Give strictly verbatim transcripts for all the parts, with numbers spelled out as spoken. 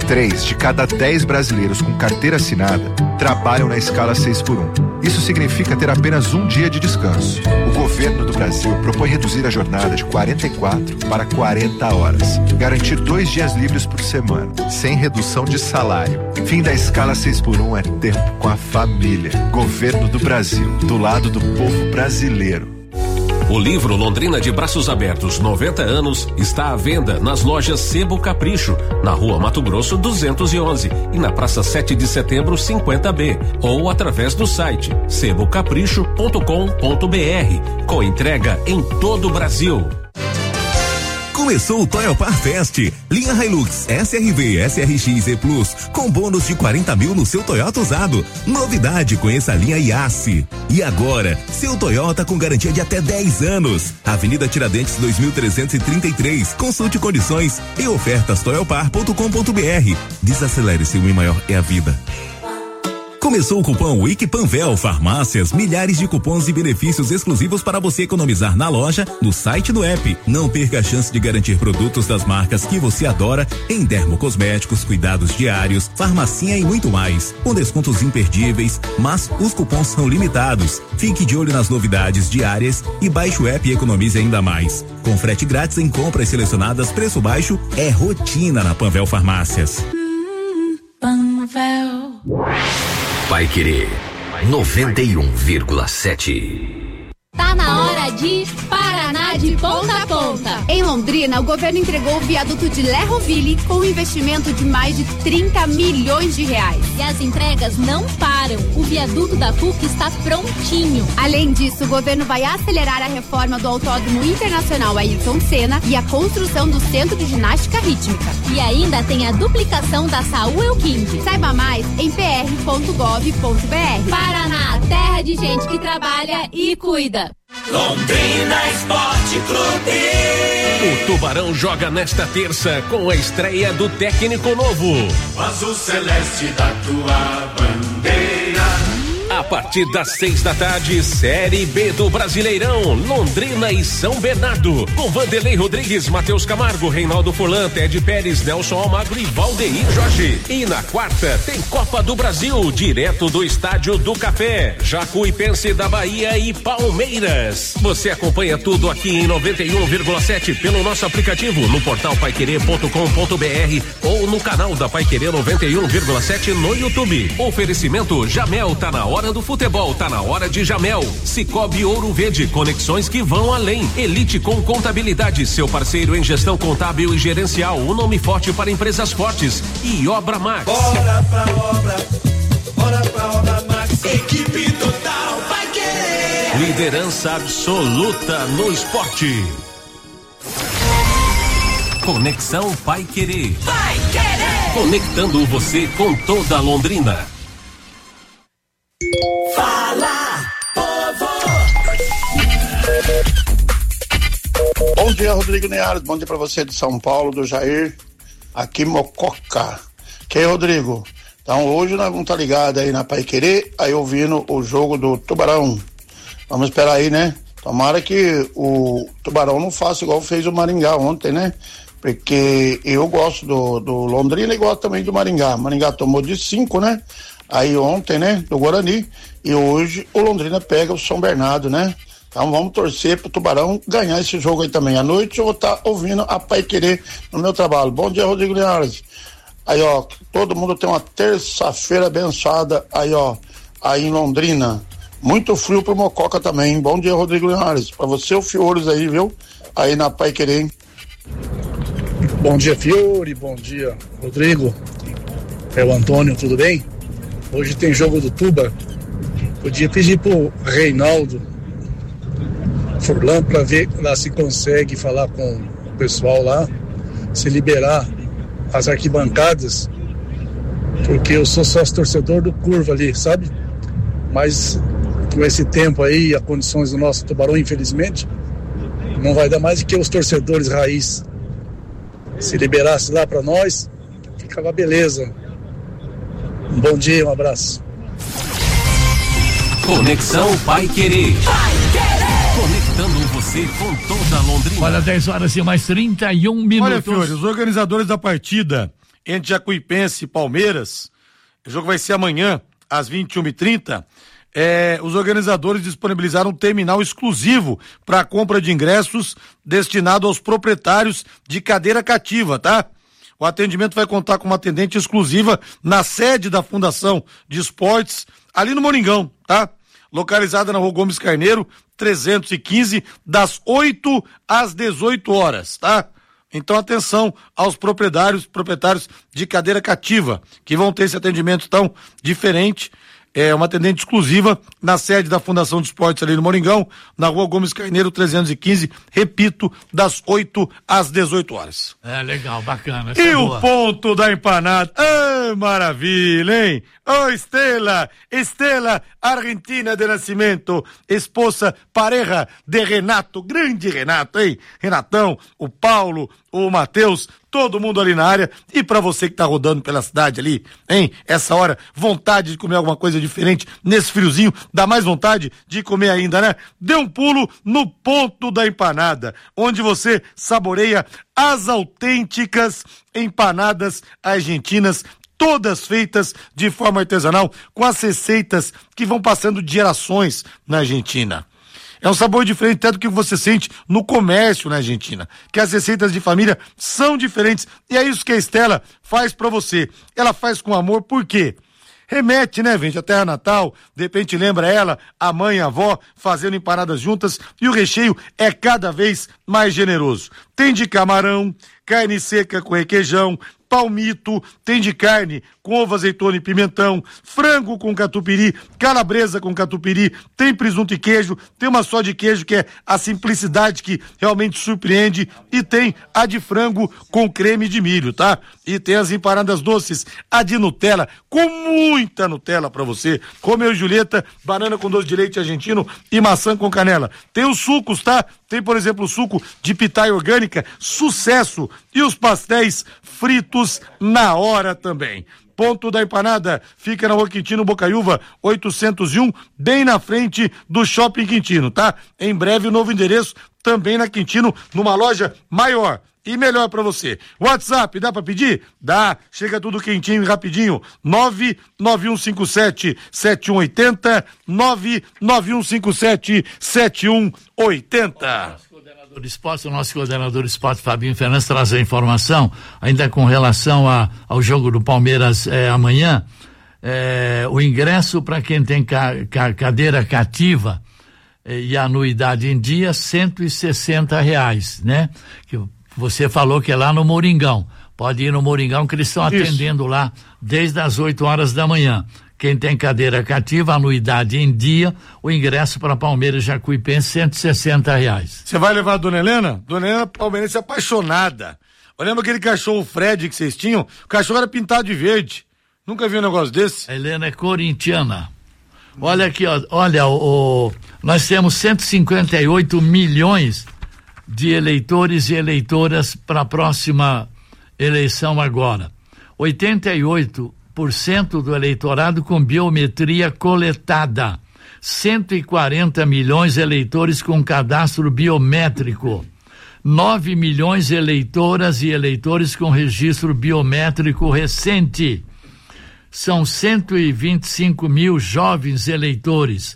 Três de cada dez brasileiros com carteira assinada trabalham na escala seis por um. Isso significa ter apenas um dia de descanso. O governo do Brasil propõe reduzir a jornada de quarenta e quatro para quarenta horas. Garantir dois dias livres por semana, sem redução de salário. Fim da escala seis por um é tempo com a família. Governo do Brasil, do lado do povo brasileiro. O livro Londrina de Braços Abertos noventa anos está à venda nas lojas Sebo Capricho, na Rua Mato Grosso duzentos e onze e na Praça sete de Setembro cinquenta B, ou através do site sebo capricho ponto com ponto br, com entrega em todo o Brasil. Começou o Toyopar Fest. Linha Hilux S R V, S R X e Plus com bônus de quarenta mil no seu Toyota usado. Novidade, conheça a linha Yasse. E agora, seu Toyota com garantia de até dez anos. Avenida Tiradentes dois mil trezentos e trinta e três. Consulte condições e ofertas toyopar ponto com ponto br. Desacelere-se, o maior é a vida. Começou o cupom Wiki Panvel Farmácias, milhares de cupons e benefícios exclusivos para você economizar na loja, no site e no app. Não perca a chance de garantir produtos das marcas que você adora em dermocosméticos, cuidados diários, farmacinha e muito mais, com descontos imperdíveis, mas os cupons são limitados. Fique de olho nas novidades diárias e baixe o app e economize ainda mais. Com frete grátis em compras selecionadas, preço baixo é rotina na Panvel Farmácias. Panvel. Paiquerê noventa e um vírgula sete. Tá na hora de Paraná de ponta a ponta. Em Londrina, o governo entregou o viaduto de Lerroville com um investimento de mais de trinta milhões de reais. E as entregas não param. O viaduto da P U C está prontinho. Além disso, o governo vai acelerar a reforma do Autódromo Internacional Ayrton Senna e a construção do Centro de Ginástica Rítmica. E ainda tem a duplicação da Saúl Euquinde. Saiba mais em p r ponto gov ponto b r. Paraná, terra de gente que trabalha e cuida. Londrina Esporte Clube. O Tubarão joga nesta terça com a estreia do técnico novo. O azul celeste da tua bandeira. A partir das seis da tarde, Série B do Brasileirão, Londrina e São Bernardo, com Vanderlei Rodrigues, Matheus Camargo, Reinaldo Furlan, Ted Pérez, Nelson Almagro e Valdeir Jorge. E na quarta tem Copa do Brasil, direto do Estádio do Café, Jacuipense da Bahia e Palmeiras. Você acompanha tudo aqui em noventa e um vírgula sete pelo nosso aplicativo, no portal paiquerê ponto com ponto br ou no canal da Paiquerê noventa e um vírgula sete no YouTube. Oferecimento Jamel, tá na hora do futebol, tá na hora de Jamel. Cicobi Ouro Verde, conexões que vão além. Elite com Contabilidade, seu parceiro em gestão contábil e gerencial, o nome forte para empresas fortes. E Obra Max. Bora pra obra, bora pra Obra Max. Equipe total vai querer. Liderança absoluta no esporte. Conexão Paiquerê. Vai querer. Conectando você com toda a Londrina. Fala, povo! Bom dia, Rodrigo Neares. Bom dia pra você de São Paulo, do Jair, aqui Mococa. Que aí, Rodrigo? Então, hoje nós vamos estar ligados aí na Paiquerê, aí ouvindo o jogo do Tubarão. Vamos esperar aí, né? Tomara que o Tubarão não faça igual fez o Maringá ontem, né? Porque eu gosto do, do Londrina e gosto também do Maringá. Maringá tomou de cinco, né? Aí ontem, né, do Guarani, e hoje o Londrina pega o São Bernardo, né? Então vamos torcer pro Tubarão ganhar esse jogo aí também. À noite eu vou estar tá ouvindo a Paiquerê no meu trabalho. Bom dia, Rodrigo Linhares. Aí, ó, todo mundo tem uma terça-feira abençoada aí, ó, aí em Londrina. Muito frio pro Mococa também. Bom dia, Rodrigo Linhares. Pra você, o Fiores aí, viu? Aí na Paiquerê. Bom dia, Fiore. Bom dia, Rodrigo. É o Antônio, tudo bem? Hoje tem jogo do Tuba. Podia pedir pro Reinaldo Furlan para ver lá se consegue falar com o pessoal lá, se liberar as arquibancadas, porque eu sou sócio torcedor do Curva ali, sabe? Mas com esse tempo aí, as condições do nosso Tubarão, infelizmente, não vai dar mais do que os torcedores raiz. Se liberasse lá para nós, ficava beleza. Um bom dia, um abraço. Conexão Paiquerê. Conectando você com toda a Londrina. Olha, dez horas e mais trinta e um minutos. Olha, Fiore, os organizadores da partida entre Jacuipense e Palmeiras. O jogo vai ser amanhã, às vinte e uma e trinta. É, os organizadores disponibilizaram um terminal exclusivo para a compra de ingressos destinado aos proprietários de cadeira cativa, tá? O atendimento vai contar com uma atendente exclusiva na sede da Fundação de Esportes, ali no Moringão, tá? Localizada na Rua Gomes Carneiro, trezentos e quinze, das oito às dezoito horas, tá? Então, atenção aos proprietários, proprietários de cadeira cativa, que vão ter esse atendimento tão diferente. É uma atendente exclusiva na sede da Fundação de Esportes ali no Moringão, na Rua Gomes Carneiro, trezentos e quinze, repito, das oito às dezoito horas. É, legal, bacana. E o boa. Ponto da empanada. Ah, maravilha, hein? Ô, oh, Estela, Estela Argentina de Nascimento, esposa, pareja de Renato, grande Renato, hein? Renatão, o Paulo, o Matheus, todo mundo ali na área. E pra você que tá rodando pela cidade ali, hein? Essa hora, vontade de comer alguma coisa diferente nesse friozinho, dá mais vontade de comer ainda, né? Dê um pulo no Ponto da Empanada, onde você saboreia as autênticas empanadas argentinas, todas feitas de forma artesanal, com as receitas que vão passando de gerações na Argentina. É um sabor diferente até do que você sente no comércio na Argentina, que as receitas de família são diferentes, e é isso que a Estela faz pra você. Ela faz com amor, por quê? Remete, né, gente, a terra natal, de repente lembra ela, a mãe e a avó, fazendo empanadas juntas, e o recheio é cada vez mais generoso. Tem de camarão, carne seca com requeijão, palmito, tem de carne com ovo, azeitona e pimentão, frango com catupiry, calabresa com catupiry, tem presunto e queijo, tem uma só de queijo que é a simplicidade que realmente surpreende, e tem a de frango com creme de milho, tá? E tem as empanadas doces, a de Nutella, com muita Nutella pra você, Romeu e Julieta, banana com doce de leite argentino e maçã com canela. Tem os sucos, tá? Tem, por exemplo, o suco de pitaia orgânica, sucesso, e os pastéis fritos na hora também. Ponto da Empanada fica na Rua Quintino Bocaiúva, oitocentos e um, bem na frente do Shopping Quintino, tá? Em breve o novo endereço também na Quintino, numa loja maior e melhor pra você. WhatsApp, dá pra pedir? Dá. Chega tudo quentinho e rapidinho. nove nove um cinco sete sete um oito zero, nove nove um cinco sete sete um oito zero. Do esporte, o nosso coordenador de esporte, Fabinho Fernandes, traz a informação, ainda com relação a, ao jogo do Palmeiras é, amanhã. É, o ingresso para quem tem ca, ca, cadeira cativa é, e anuidade em dia, cento e sessenta reais, né? Que você falou que é lá no Moringão. Pode ir no Moringão, que eles estão atendendo lá desde as oito horas da manhã. Quem tem cadeira cativa, anuidade em dia, o ingresso para Palmeiras Jacuipense, cento e sessenta reais. Você vai levar a dona Helena? Dona Helena palmeirense apaixonada. Lembra aquele cachorro Fred que vocês tinham? O cachorro era pintado de verde. Nunca vi um negócio desse? A Helena é corintiana. Olha aqui, ó, olha, o, o, nós temos cento e cinquenta e oito milhões de eleitores e eleitoras para a próxima eleição agora. oitenta e oito por cento do eleitorado com biometria coletada, cento e quarenta milhões de eleitores com cadastro biométrico, nove milhões de eleitoras e eleitores com registro biométrico recente, são cento e vinte e cinco mil jovens eleitores.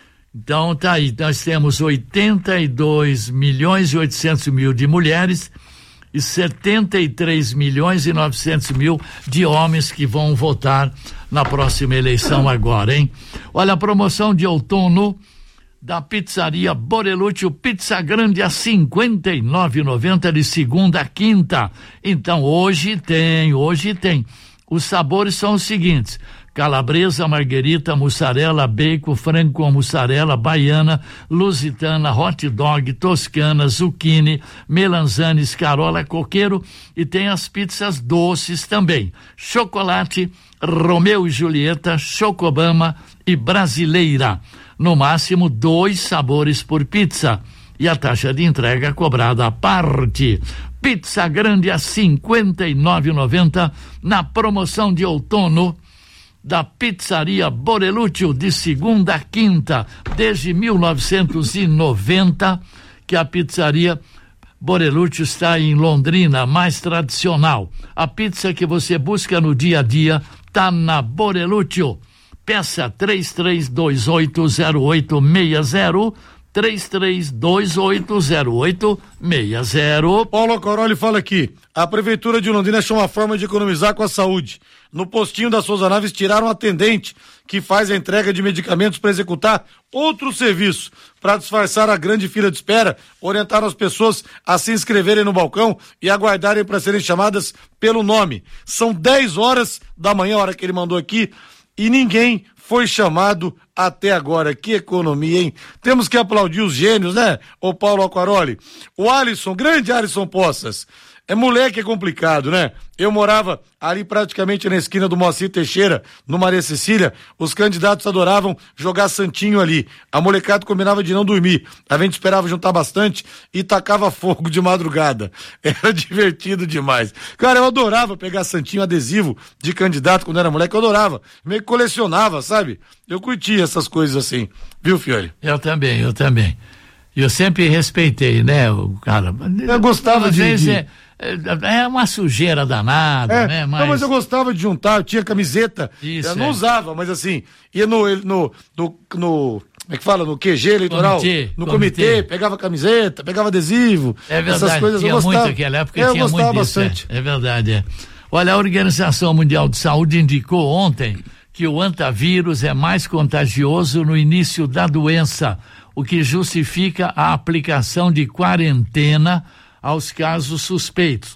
Então tá aí, nós temos oitenta e dois milhões e oitocentos mil de mulheres e setenta e três milhões e novecentos mil de homens que vão votar na próxima eleição agora, hein? Olha, a promoção de outono da Pizzaria Borelúcio, pizza grande a cinquenta e nove reais e noventa centavos de segunda a quinta. Então hoje tem, hoje tem. Os sabores são os seguintes: calabresa, marguerita, mussarela, bacon, frango com mussarela, baiana, lusitana, hot dog, toscana, zucchini, melanzane, escarola, coqueiro, e tem as pizzas doces também. Chocolate, Romeu e Julieta, Chocobama e brasileira. No máximo dois sabores por pizza. E a taxa de entrega cobrada à parte. Pizza grande a cinquenta e nove reais e noventa centavos na promoção de outono da Pizzaria Borelúcio, de segunda a quinta, desde mil novecentos e noventa, que a pizzaria Borelúcio está em Londrina, mais tradicional. A pizza que você busca no dia a dia tá na Borelúcio. Peça três três dois oito zero oito seis zero, três três dois oito zero oito seis zero. Paulo Coroli fala aqui, a Prefeitura de Londrina achou uma forma de economizar com a saúde. No postinho da Souza Naves tiraram um atendente que faz a entrega de medicamentos para executar outro serviço. Para disfarçar a grande fila de espera, orientaram as pessoas a se inscreverem no balcão e aguardarem para serem chamadas pelo nome. São dez horas da manhã, a hora que ele mandou aqui, e ninguém foi chamado até agora. Que economia, hein? Temos que aplaudir os gênios, né, ô Paulo Aquaroli? O Alisson, grande Alisson Poças. É moleque, é complicado, né? Eu morava ali praticamente na esquina do Moacir Teixeira, no Maria Cecília. Os candidatos adoravam jogar santinho ali. A molecada combinava de não dormir. A gente esperava juntar bastante e tacava fogo de madrugada. Era divertido demais. Cara, eu adorava pegar santinho adesivo de candidato quando era moleque. Eu adorava. Meio que colecionava, sabe? Eu curtia essas coisas assim. Viu, Fiore? Eu também, eu também. Eu sempre respeitei, né, o cara. Eu gostava Às de... vezes de... É, é uma sujeira danada, é, né? Mas... Não, mas eu gostava de juntar, eu tinha camiseta. Isso, eu não é. usava, mas assim, ia no, no, no, no, como é que fala? No Q G eleitoral, comitê, no comitê. comitê, pegava camiseta, pegava adesivo. É verdade, essas coisas tinha eu gostava. muito naquela época, é, eu tinha gostava muito disso, bastante. É, é verdade, é. Olha, a Organização Mundial de Saúde indicou ontem que o antavírus é mais contagioso no início da doença, o que justifica a aplicação de quarentena aos casos suspeitos.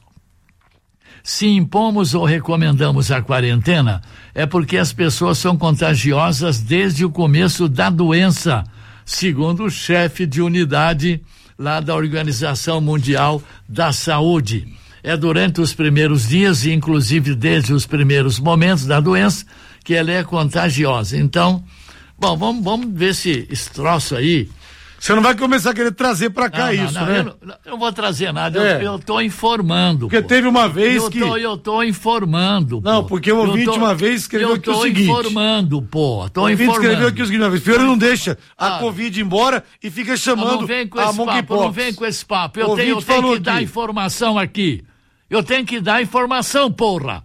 Se impomos ou recomendamos a quarentena, é porque as pessoas são contagiosas desde o começo da doença, segundo o chefe de unidade lá da Organização Mundial da Saúde. É durante os primeiros dias, e inclusive desde os primeiros momentos da doença, que ela é contagiosa. Então, bom, vamos, vamos ver se esse troço aí... Você não vai começar a querer trazer pra cá não, não, isso, não, né? Eu não, eu não vou trazer nada, É. eu, eu tô informando. Porque pô. teve uma vez eu que... Tô, eu tô informando, Não, pô. porque o ouvinte Eu tô- uma vez escreveu aqui o seguinte... Eu tô informando, pô, tô O ouvinte informando. escreveu aqui o seguinte, uma vez, Fiore não deixa a Ah. Covid ir embora e fica Não, chamando não vem com a esse papo, monkeypox. não vem com esse papo. Eu O tenho, eu ouvinte tenho falou que dar aqui. informação aqui. Eu tenho que dar informação, porra.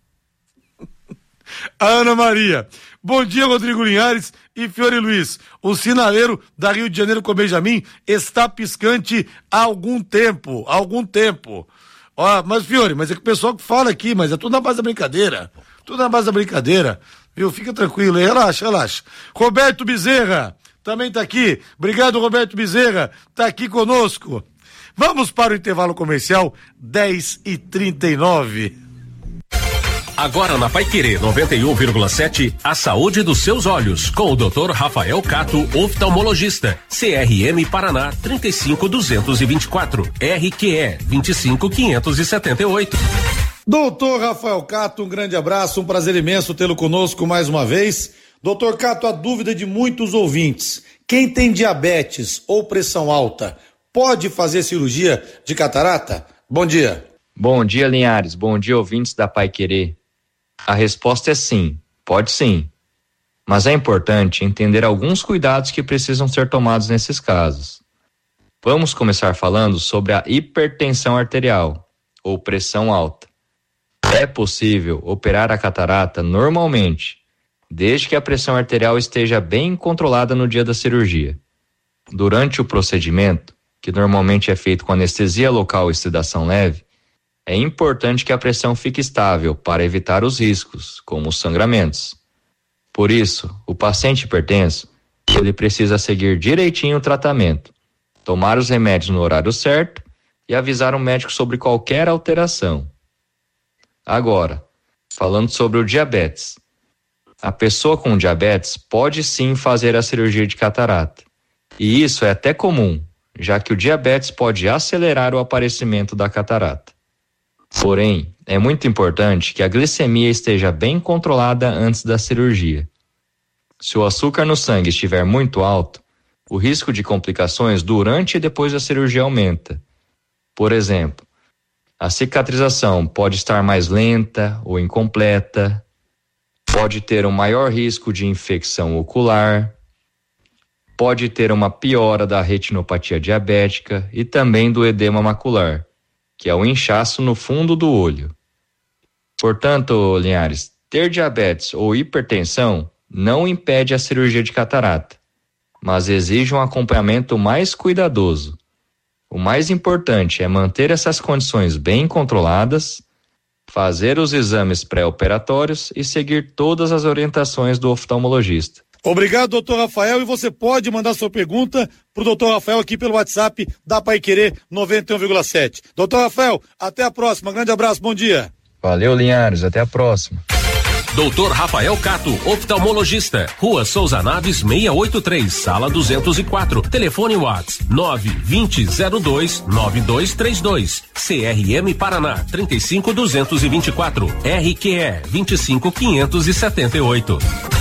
A Ana Maria. Bom dia, Rodrigo Linhares e Fiore Luiz. O sinaleiro da Rio de Janeiro com Benjamin está piscante há algum tempo, há algum tempo. Ó, mas Fiore, mas é que o pessoal que fala aqui, mas é tudo na base da brincadeira. Tudo na base da brincadeira. Viu? Fica tranquilo, aí, relaxa, relaxa. Roberto Bezerra também tá aqui. Obrigado, Roberto Bezerra, tá aqui conosco. Vamos para o intervalo comercial, dez e trinta e nove. Agora na Paiquerê noventa e um vírgula sete, a saúde dos seus olhos, com o doutor Rafael Cato, oftalmologista, C R M Paraná trinta e cinco duzentos e vinte e quatro, R Q E vinte e cinco quinhentos e setenta e oito. Doutor Rafael Cato, um grande abraço, um prazer imenso tê-lo conosco mais uma vez. Doutor Cato, a dúvida de muitos ouvintes, quem tem diabetes ou pressão alta, pode fazer cirurgia de catarata? Bom dia. Bom dia, Linhares. Bom dia, ouvintes da Paiquerê. A resposta é sim, pode sim. Mas é importante entender alguns cuidados que precisam ser tomados nesses casos. Vamos começar falando sobre a hipertensão arterial, ou pressão alta. É possível operar a catarata normalmente, desde que a pressão arterial esteja bem controlada no dia da cirurgia. Durante o procedimento, que normalmente é feito com anestesia local e sedação leve, é importante que a pressão fique estável para evitar os riscos, como os sangramentos. Por isso, o paciente hipertenso, ele precisa seguir direitinho o tratamento, tomar os remédios no horário certo e avisar o médico sobre qualquer alteração. Agora, falando sobre o diabetes. A pessoa com diabetes pode sim fazer a cirurgia de catarata. E isso é até comum, já que o diabetes pode acelerar o aparecimento da catarata. Porém, é muito importante que a glicemia esteja bem controlada antes da cirurgia. Se o açúcar no sangue estiver muito alto, o risco de complicações durante e depois da cirurgia aumenta. Por exemplo, a cicatrização pode estar mais lenta ou incompleta, pode ter um maior risco de infecção ocular. pode ter uma piora da retinopatia diabética e também do edema macular, que é o inchaço no fundo do olho. Portanto, Linhares, ter diabetes ou hipertensão não impede a cirurgia de catarata, mas exige um acompanhamento mais cuidadoso. O mais importante é manter essas condições bem controladas, fazer os exames pré-operatórios e seguir todas as orientações do oftalmologista. Obrigado, doutor Rafael, e você pode mandar sua pergunta pro doutor Rafael aqui pelo WhatsApp da Paiquerê noventa e um vírgula sete. doutor Rafael, até a próxima, grande abraço, bom dia. Valeu, Linhares, até a próxima. doutor Rafael Cato, oftalmologista, Rua Souza Naves seiscentos e oitenta e três, sala duzentos e quatro, telefone WhatsApp nove vinte zero dois nove dois três dois, C R M Paraná trinta e cinco duzentos e vinte e quatro, R Q E vinte e cinco quinhentos e setenta e oito.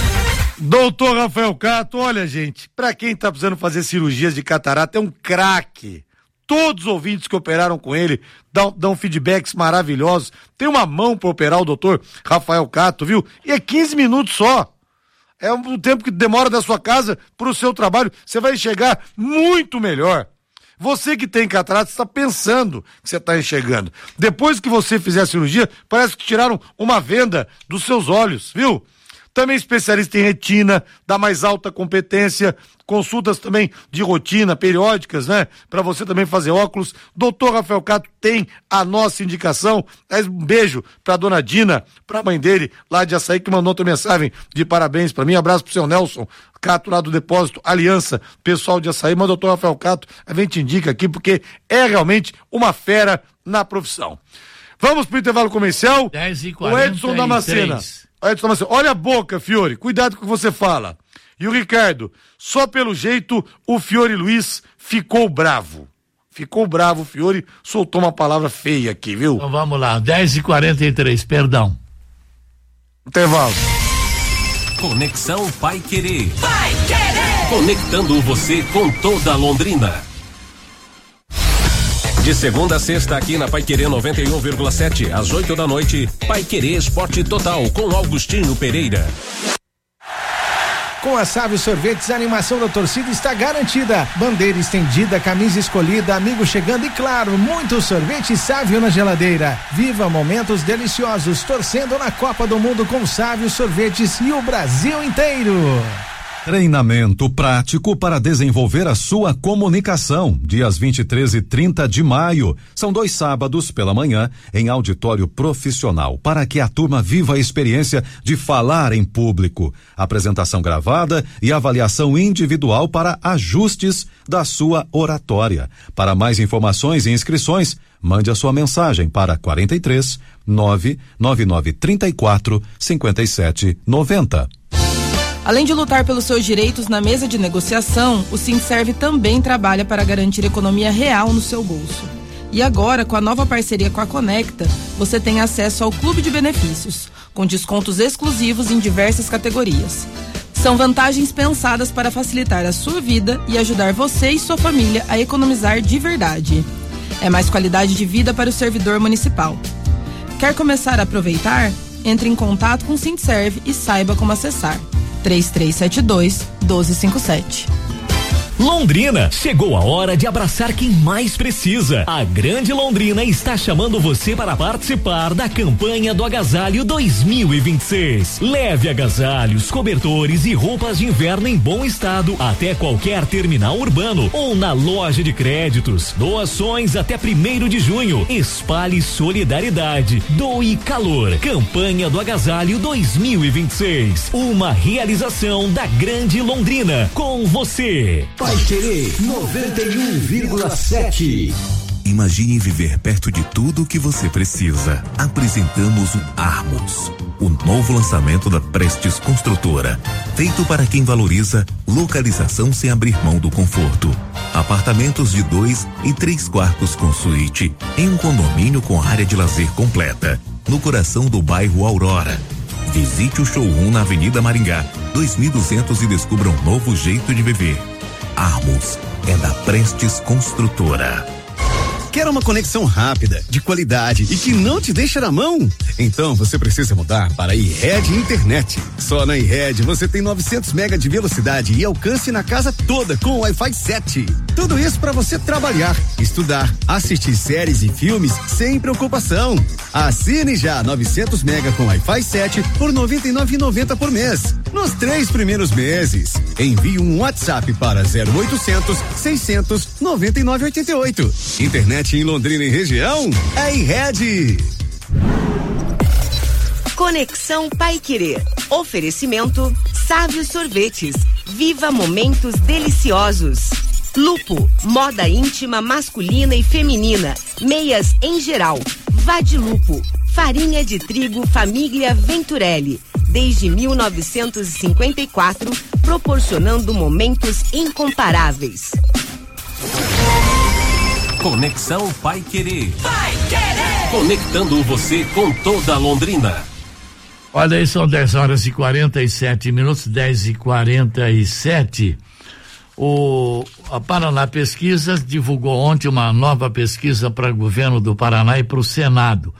doutor Rafael Cato, olha gente, pra quem tá precisando fazer cirurgias de catarata, é um craque. Todos os ouvintes que operaram com ele dão, dão feedbacks maravilhosos. Tem uma mão para operar o doutor Rafael Cato, viu? E é quinze minutos só. É o tempo que demora da sua casa pro seu trabalho. Você vai enxergar muito melhor. Você que tem catarata está pensando que você está enxergando. Depois que você fizer a cirurgia, parece que tiraram uma venda dos seus olhos, viu? Também especialista em retina, da mais alta competência, consultas também de rotina, periódicas, né? Para você também fazer óculos. doutor Rafael Cato tem a nossa indicação. Um beijo pra dona Dina, pra mãe dele, lá de Açaí, que mandou outra mensagem de parabéns pra mim. Abraço pro seu Nelson Cato, lá do Depósito Aliança, pessoal de Açaí. Mas doutor Rafael Cato, a gente indica aqui porque é realmente uma fera na profissão. Vamos pro intervalo comercial. dez e quarenta e três. O Edson Damascena. Edson Damascena, olha a boca, Fiore, cuidado com o que você fala. E o Ricardo, só pelo jeito o Fiore Luiz ficou bravo. Ficou bravo, o Fiore soltou uma palavra feia aqui, viu? Então vamos lá, dez e quarenta e três, perdão. Intervalo. Conexão Paiquerê. Paiquerê! Conectando você com toda Londrina. De segunda a sexta aqui na Paiquerê noventa e um vírgula sete, às oito da noite, Paiquerê Esporte Total com Augustinho Pereira. Com a Sávio Sorvetes, a animação da torcida está garantida. Bandeira estendida, camisa escolhida, amigo chegando e claro, muito sorvete Sávio na geladeira. Viva momentos deliciosos, torcendo na Copa do Mundo com Sávio Sorvetes e o Brasil inteiro. Treinamento prático para desenvolver a sua comunicação, dias vinte e três e trinta de maio. São dois sábados pela manhã em auditório profissional, para que a turma viva a experiência de falar em público. Apresentação gravada e avaliação individual para ajustes da sua oratória. Para mais informações e inscrições, mande a sua mensagem para quarenta e três, nove nove nove trinta e quatro, cinquenta e sete, noventa. Além de lutar pelos seus direitos na mesa de negociação, o Sindserv também trabalha para garantir economia real no seu bolso. E agora, com a nova parceria com a Conecta, você tem acesso ao Clube de Benefícios, com descontos exclusivos em diversas categorias. São vantagens pensadas para facilitar a sua vida e ajudar você e sua família a economizar de verdade. É mais qualidade de vida para o servidor municipal. Quer começar a aproveitar? Entre em contato com o Sindserv e saiba como acessar. três três sete dois, um dois cinco sete. Londrina, chegou a hora de abraçar quem mais precisa. A Grande Londrina está chamando você para participar da campanha do Agasalho dois mil e vinte e seis. Leve agasalhos, cobertores e roupas de inverno em bom estado até qualquer terminal urbano ou na loja de créditos. Doações até primeiro de junho. Espalhe solidariedade. Doe calor. Campanha do Agasalho dois mil e vinte e seis. Uma realização da Grande Londrina. Com você. Paiquerê noventa e um vírgula sete. Imagine viver perto de tudo o que você precisa. Apresentamos o Armos, o novo lançamento da Prestes Construtora, feito para quem valoriza localização sem abrir mão do conforto. Apartamentos de dois e três quartos com suíte, em um condomínio com área de lazer completa, no coração do bairro Aurora. Visite o showroom na Avenida Maringá, dois mil e duzentos e descubra um novo jeito de viver. Armos é da Prestes Construtora. Quer uma conexão rápida, de qualidade e que não te deixa na mão? Então você precisa mudar para a iRed Internet. Só na iRed você tem novecentos mega de velocidade e alcance na casa toda com Wi-Fi sete. Tudo isso para você trabalhar, estudar, assistir séries e filmes sem preocupação. Assine já novecentos mega com Wi-Fi sete por noventa e nove reais e noventa centavos por mês. Nos três primeiros meses. Envie um WhatsApp para zero oitocentos, seiscentos, noventa e nove, oitenta e oito. Internet em Londrina e região é iRed. Conexão Paiquerê. Oferecimento Sávio Sorvetes. Viva momentos deliciosos. Lupo, moda íntima masculina e feminina. Meias em geral. Vade Lupo. Farinha de trigo Família Venturelli. Desde mil novecentos e cinquenta e quatro, proporcionando momentos incomparáveis. Conexão Paiquerê. Paiquerê. Conectando você com toda a Londrina. Olha aí, são dez horas e quarenta e sete minutos, dez e quarenta e sete. O, a Paraná Pesquisas divulgou ontem uma nova pesquisa para o governo do Paraná e para o Senado.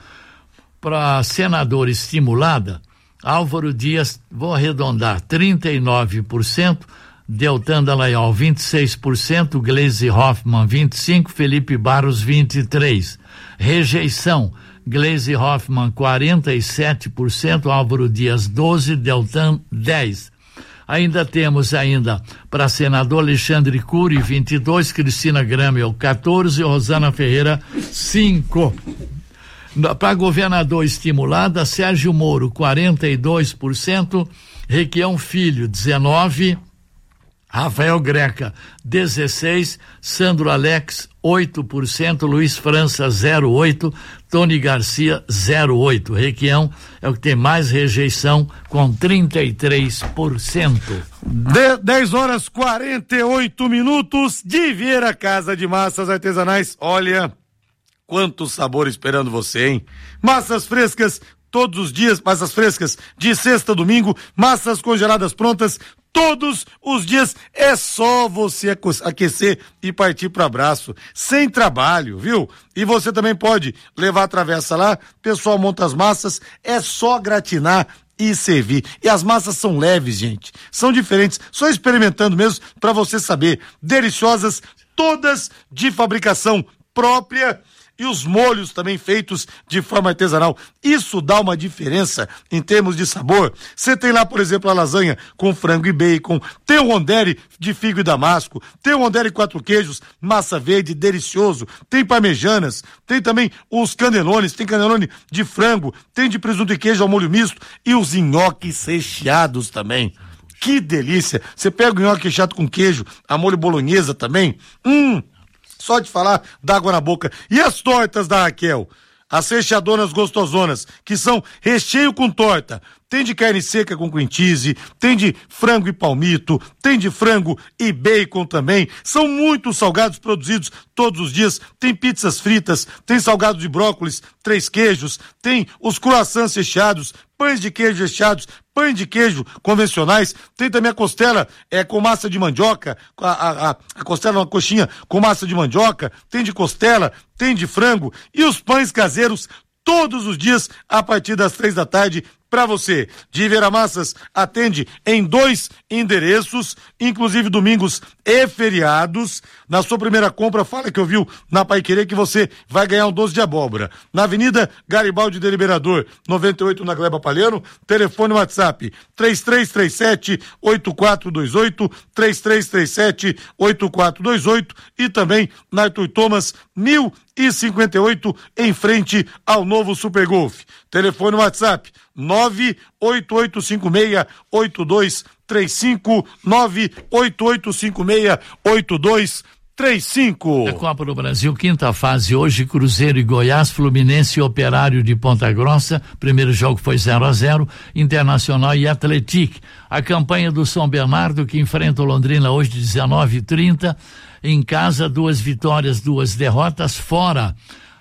Para senador estimulada, Álvaro Dias, vou arredondar, trinta e nove por cento, Deltan Dallagnol vinte e seis por cento, Gleisi Hoffmann vinte e cinco por cento, Felipe Barros vinte e três por cento. Rejeição, Gleisi Hoffmann quarenta e sete por cento, Álvaro Dias doze por cento, Deltan dez por cento. Ainda temos ainda para senador Alexandre Cury vinte e dois por cento, Cristina Gramel quatorze por cento, Rosana Ferreira cinco por cento. Para governador estimulada, Sérgio Moro quarenta e dois por cento, Requião Filho dezenove por cento, Rafael Greca dezesseis por cento, Sandro Alex oito por cento, Luiz França zero vírgula oito por cento, Tony Garcia zero vírgula oito por cento. Requião é o que tem mais rejeição com trinta e três por cento. De, dez horas quarenta e oito minutos de Vieira Casa de Massas Artesanais. Olha, quanto sabor esperando você, hein? Massas frescas todos os dias, massas frescas de sexta a domingo, massas congeladas prontas todos os dias. É só você aquecer e partir para abraço, sem trabalho, viu? E você também pode levar a travessa lá, pessoal monta as massas, é só gratinar e servir. E as massas são leves, gente, são diferentes, só experimentando mesmo para você saber. Deliciosas, todas de fabricação própria. E os molhos também feitos de forma artesanal. Isso dá uma diferença em termos de sabor. Você tem lá, por exemplo, a lasanha com frango e bacon, tem o rondelli de figo e damasco, tem o rondelli quatro queijos, massa verde, delicioso, tem parmejanas, tem também os canelones, tem canelone de frango, tem de presunto e queijo ao molho misto e os nhoques recheados também. Que delícia! Você pega o nhoque recheado com queijo, a molho bolonhesa também, hum... Só de falar, dá água na boca. E as tortas da Raquel? As recheadoras gostosonas, que são recheio com torta. Tem de carne seca com cream cheese, tem de frango e palmito, tem de frango e bacon também. São muitos salgados produzidos todos os dias. Tem pizzas fritas, tem salgado de brócolis, três queijos, tem os croissants recheados, pães de queijo recheados, pães de queijo convencionais, tem também a costela é, com massa de mandioca, a, a, a costela uma coxinha com massa de mandioca, tem de costela, tem de frango e os pães caseiros todos os dias a partir das três da tarde para você. De Vera Massas atende em dois endereços, inclusive domingos e feriados. Na sua primeira compra, fala que ouviu na Paiquerê que você vai ganhar um doce de abóbora. Na Avenida Garibaldi de Liberador, noventa e oito na Gleba Palhano, telefone WhatsApp três três três sete, oito quatro dois oito, três três três sete, oito quatro dois oito e também na Arthur Thomas, mil e cinquenta e oito, em frente ao novo Super Golf. Telefone WhatsApp nove oito oito cinco seis, oito dois três cinco, nove oito oito cinco seis, oito dois três cinco. A Copa do Brasil, quinta fase hoje, Cruzeiro e Goiás, Fluminense e Operário de Ponta Grossa, primeiro jogo foi zero a zero, Internacional e Atlético. A campanha do São Bernardo, que enfrenta o Londrina hoje de dezenove e trinta, em casa, duas vitórias, duas derrotas, fora.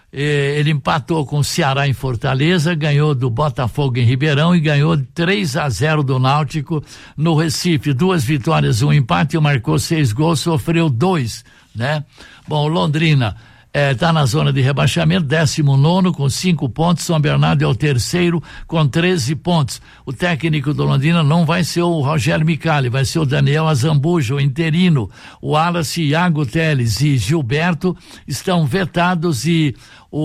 Ele empatou com o Ceará em Fortaleza, ganhou do Botafogo em Ribeirão e ganhou três a zero do Náutico no Recife. Duas vitórias, um empate, marcou seis gols, sofreu dois, né? Bom, Londrina está é, na zona de rebaixamento, décimo nono com cinco pontos. São Bernardo é o terceiro com treze pontos. O técnico do Londrina não vai ser o Rogério Micali, vai ser o Daniel Azambuja, o interino. O Wallace, Iago Teles e Gilberto estão vetados e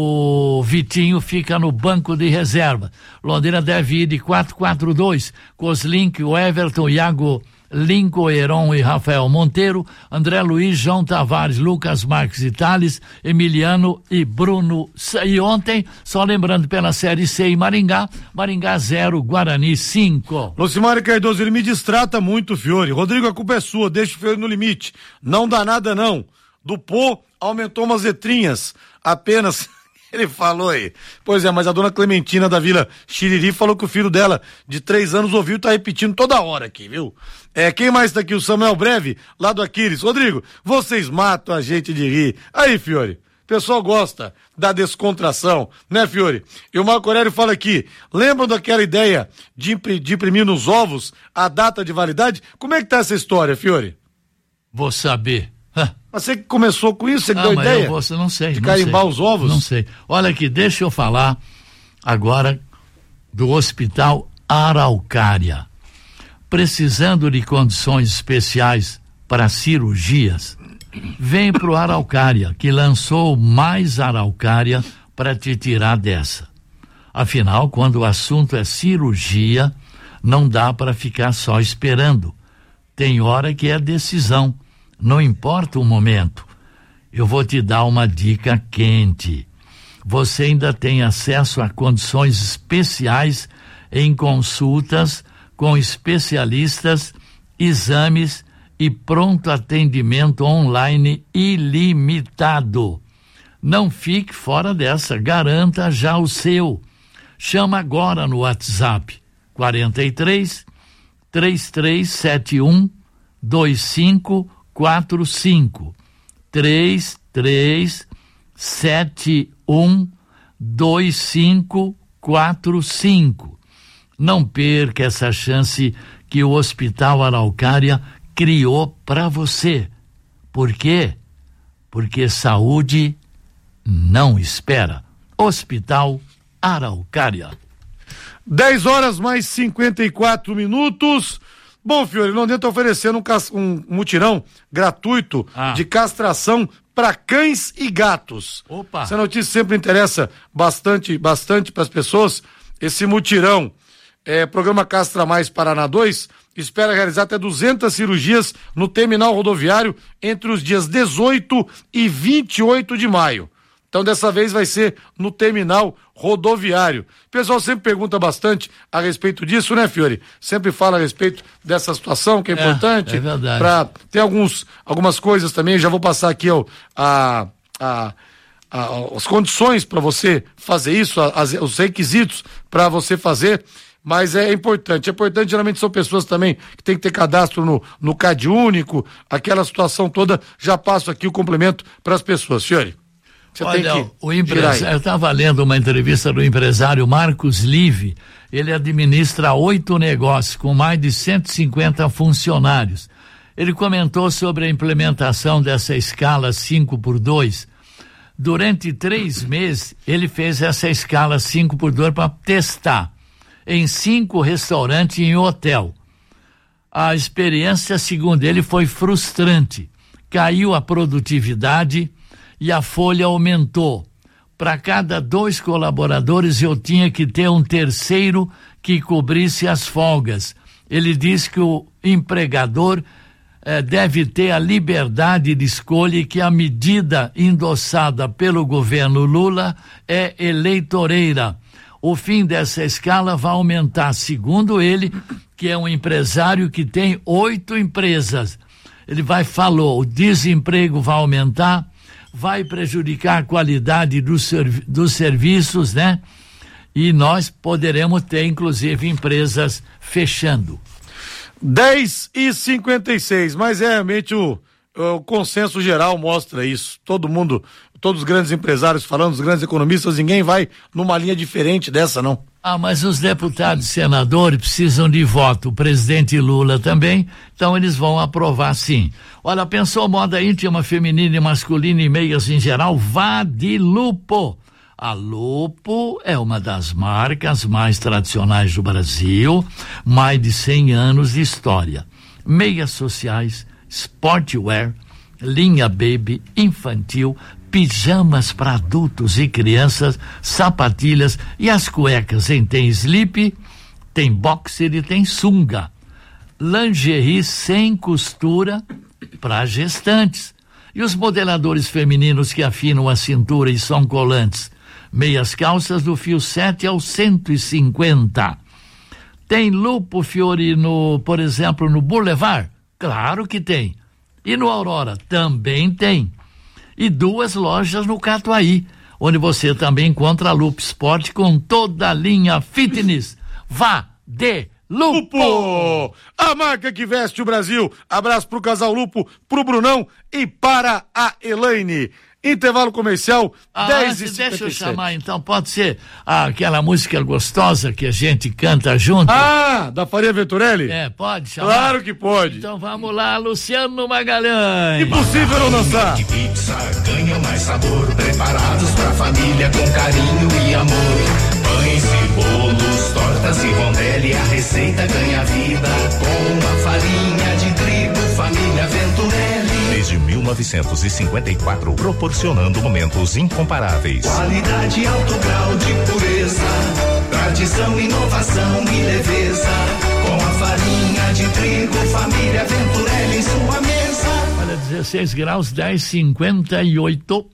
o Vitinho fica no banco de reserva. Londrina deve ir de quatro quatro dois com os Link, o Everton, Iago Lincoln, Heron e Rafael Monteiro, André Luiz, João Tavares, Lucas Marques e Tales, Emiliano e Bruno. E ontem, só lembrando pela Série C em Maringá, Maringá zero, Guarani cinco. Lucimar Cardoso, ele me distrata muito, Fiore. Rodrigo, a culpa é sua, deixa o Fiore no limite. Não dá nada não. Do Pô aumentou umas letrinhas, apenas... Ele falou aí. Pois é, mas a dona Clementina da Vila Xiriri falou que o filho dela, de três anos, ouviu e tá repetindo toda hora aqui, viu? É, quem mais tá aqui? O Samuel Breve, lá do Aquiles. Rodrigo, vocês matam a gente de rir. Aí, Fiore, o pessoal gosta da descontração, né, Fiore? E o Marco Aurélio fala aqui, lembram daquela ideia de, impri- de imprimir nos ovos a data de validade? Como é que tá essa história, Fiore? Vou saber. Você que começou com isso, você que ah, deu mas ideia? Eu vou, não sei. De não carimbar sei. os ovos? Não sei. Olha aqui, deixa eu falar agora do Hospital Araucária. Precisando de condições especiais para cirurgias, vem pro Araucária, que lançou mais Araucária para te tirar dessa. Afinal, quando o assunto é cirurgia, não dá para ficar só esperando. Tem hora que é decisão. Não importa o momento. Eu vou te dar uma dica quente. Você ainda tem acesso a condições especiais em consultas com especialistas, exames e pronto atendimento online ilimitado. Não fique fora dessa, garanta já o seu. Chama agora no WhatsApp quarenta e três, trinta e três setenta e um, vinte e cinco quatro cinco três três sete um dois cinco quatro cinco. Não perca essa chance que o Hospital Araucária criou para você. Por quê? Porque saúde não espera. Hospital Araucária. dez horas mais cinquenta e quatro minutos. Bom, Fiore, Londrina está oferecendo um, cas- um mutirão gratuito ah. de castração para cães e gatos. Opa. Essa notícia sempre interessa bastante, bastante para as pessoas. Esse mutirão, é, programa Castra Mais Paraná dois, espera realizar até duzentas cirurgias no terminal rodoviário entre os dias dezoito e vinte e oito de maio. Então, dessa vez vai ser no terminal rodoviário. O pessoal sempre pergunta bastante a respeito disso, né, Fiore? Sempre fala a respeito dessa situação que é, é importante. É verdade. Pra, tem alguns, algumas coisas também, já vou passar aqui ó, a, a, a, as condições para você fazer isso, as, os requisitos para você fazer. Mas é importante, é importante, geralmente são pessoas também que tem que ter cadastro no, no C A D único, aquela situação toda. Já passo aqui o complemento para as pessoas, Fiore. Você Olha, tem que o empresário, eu estava lendo uma entrevista do empresário Marcos Live. Ele administra oito negócios com mais de cento e cinquenta funcionários. Ele comentou sobre a implementação dessa escala cinco por dois. Durante três meses, ele fez essa escala cinco por dois para testar em cinco restaurantes e em hotel. A experiência, segundo ele, foi frustrante. Caiu a produtividade e a folha aumentou. Para cada dois colaboradores eu tinha que ter um terceiro que cobrisse as folgas. Ele diz que o empregador eh, deve ter a liberdade de escolha e que a medida endossada pelo governo Lula é eleitoreira. O fim dessa escala vai aumentar, segundo ele, que é um empresário que tem oito empresas. Ele vai falou, o desemprego vai aumentar, vai prejudicar a qualidade dos, servi- dos serviços, né? E nós poderemos ter, inclusive, empresas fechando. dez e cinquenta e seis, mas é realmente o, o consenso geral mostra isso. Todo mundo todos os grandes empresários falando, os grandes economistas, ninguém vai numa linha diferente dessa, não. Ah, mas os deputados e senadores precisam de voto, o presidente Lula também, então eles vão aprovar sim. Olha, pensou moda íntima, feminina e masculina e meias em geral? Vá de Lupo. A Lupo é uma das marcas mais tradicionais do Brasil, mais de cem anos de história. Meias sociais, sportwear, linha baby, infantil, pijamas para adultos e crianças, sapatilhas e as cuecas, hein? Tem slip, tem boxer e tem sunga. Lingerie sem costura para gestantes. E os modeladores femininos que afinam a cintura e são colantes. Meias calças do fio sete ao cento e cinquenta. Tem Lupo Fiore no, por exemplo, no Boulevard? Claro que tem. E no Aurora? Também tem. E duas lojas no Catuaí, onde você também encontra a Lupo Sport com toda a linha fitness. Vá de Lupo! Lupo! A marca que veste o Brasil. Abraço pro casal Lupo, pro Brunão e para a Elaine. Intervalo comercial, ah, dez e cinquenta e sete. Deixa eu chamar então, pode ser ah, aquela música gostosa que a gente canta junto? Ah, da Faria Venturelli? É, pode chamar? Claro que pode. Então vamos lá, Luciano Magalhães. Impossível não dançar. De pizza ganham mais sabor, preparados pra família com carinho e amor. Pães e bolos, tortas e rondelli, a receita ganha vida com a farinha de trigo, família Venturelli. Desde mil novecentos e cinquenta e quatro, proporcionando momentos incomparáveis. Qualidade e alto grau de pureza, tradição, inovação e leveza. Com a farinha de trigo, família Venturelli em sua mesa. Olha, dezesseis graus, dez e cinquenta e oito.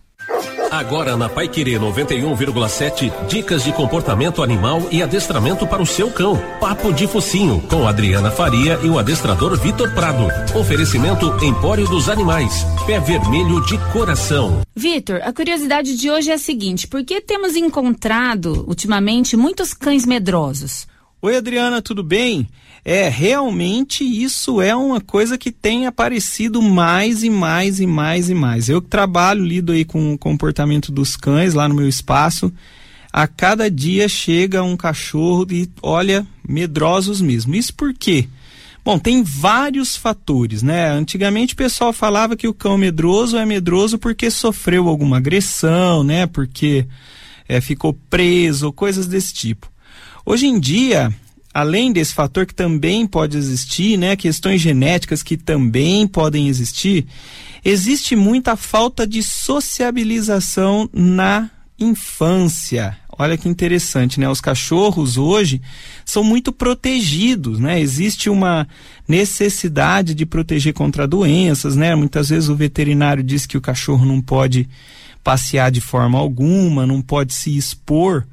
Agora na Paiquerê noventa e um vírgula sete, dicas de comportamento animal e adestramento para o seu cão. Papo de Focinho, com Adriana Faria e o adestrador Vitor Prado. Oferecimento Empório dos Animais, Pé Vermelho de Coração. Vitor, a curiosidade de hoje é a seguinte: por que temos encontrado ultimamente muitos cães medrosos? Oi, Adriana, tudo bem? É, realmente isso é uma coisa que tem aparecido mais e mais e mais e mais. Eu que trabalho, lido aí com o comportamento dos cães lá no meu espaço. A cada dia chega um cachorro e, olha, medrosos mesmo. Isso por quê? Bom, tem vários fatores, né? Antigamente o pessoal falava que o cão medroso é medroso porque sofreu alguma agressão, né? Porque é, ficou preso, coisas desse tipo. Hoje em dia, além desse fator que também pode existir, né, questões genéticas que também podem existir, existe muita falta de sociabilização na infância. Olha que interessante, né? Os cachorros hoje são muito protegidos, né? Existe uma necessidade de proteger contra doenças, né? Muitas vezes o veterinário diz que o cachorro não pode passear de forma alguma, não pode se expor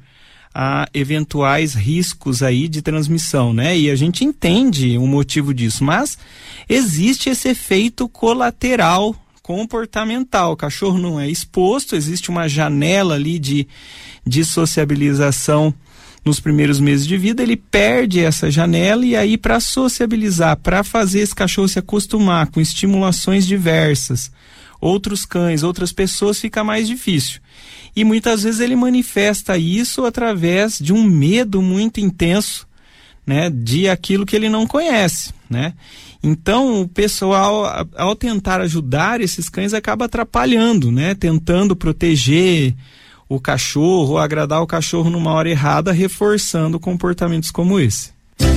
a eventuais riscos aí de transmissão, né? E a gente entende o motivo disso, mas existe esse efeito colateral comportamental. O cachorro não é exposto, existe uma janela ali de, de sociabilização nos primeiros meses de vida, ele perde essa janela e aí para sociabilizar, para fazer esse cachorro se acostumar com estimulações diversas, outros cães, outras pessoas, fica mais difícil. E muitas vezes ele manifesta isso através de um medo muito intenso, né, de aquilo que ele não conhece, né? Então o pessoal, ao tentar ajudar esses cães, acaba atrapalhando, né, tentando proteger o cachorro, agradar o cachorro numa hora errada, reforçando comportamentos como esse.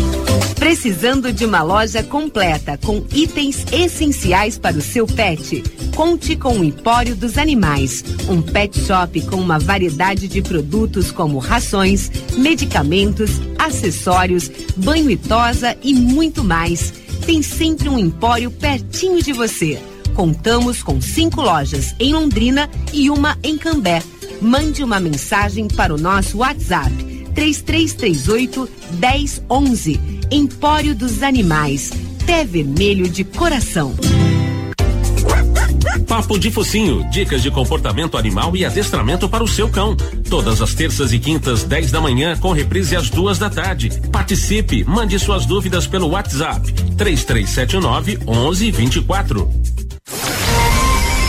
Precisando de uma loja completa com itens essenciais para o seu pet? Conte com o Empório dos Animais, um pet shop com uma variedade de produtos como rações, medicamentos, acessórios, banho e tosa e muito mais. Tem sempre um empório pertinho de você. Contamos com cinco lojas em Londrina e uma em Cambé. Mande uma mensagem para o nosso WhatsApp três três três oito, um zero um um. Empório dos Animais, Pé Vermelho de Coração. Papo de Focinho, dicas de comportamento animal e adestramento para o seu cão. Todas as terças e quintas, dez da manhã, com reprise às duas da tarde. Participe, mande suas dúvidas pelo WhatsApp três três sete nove, um um dois quatro.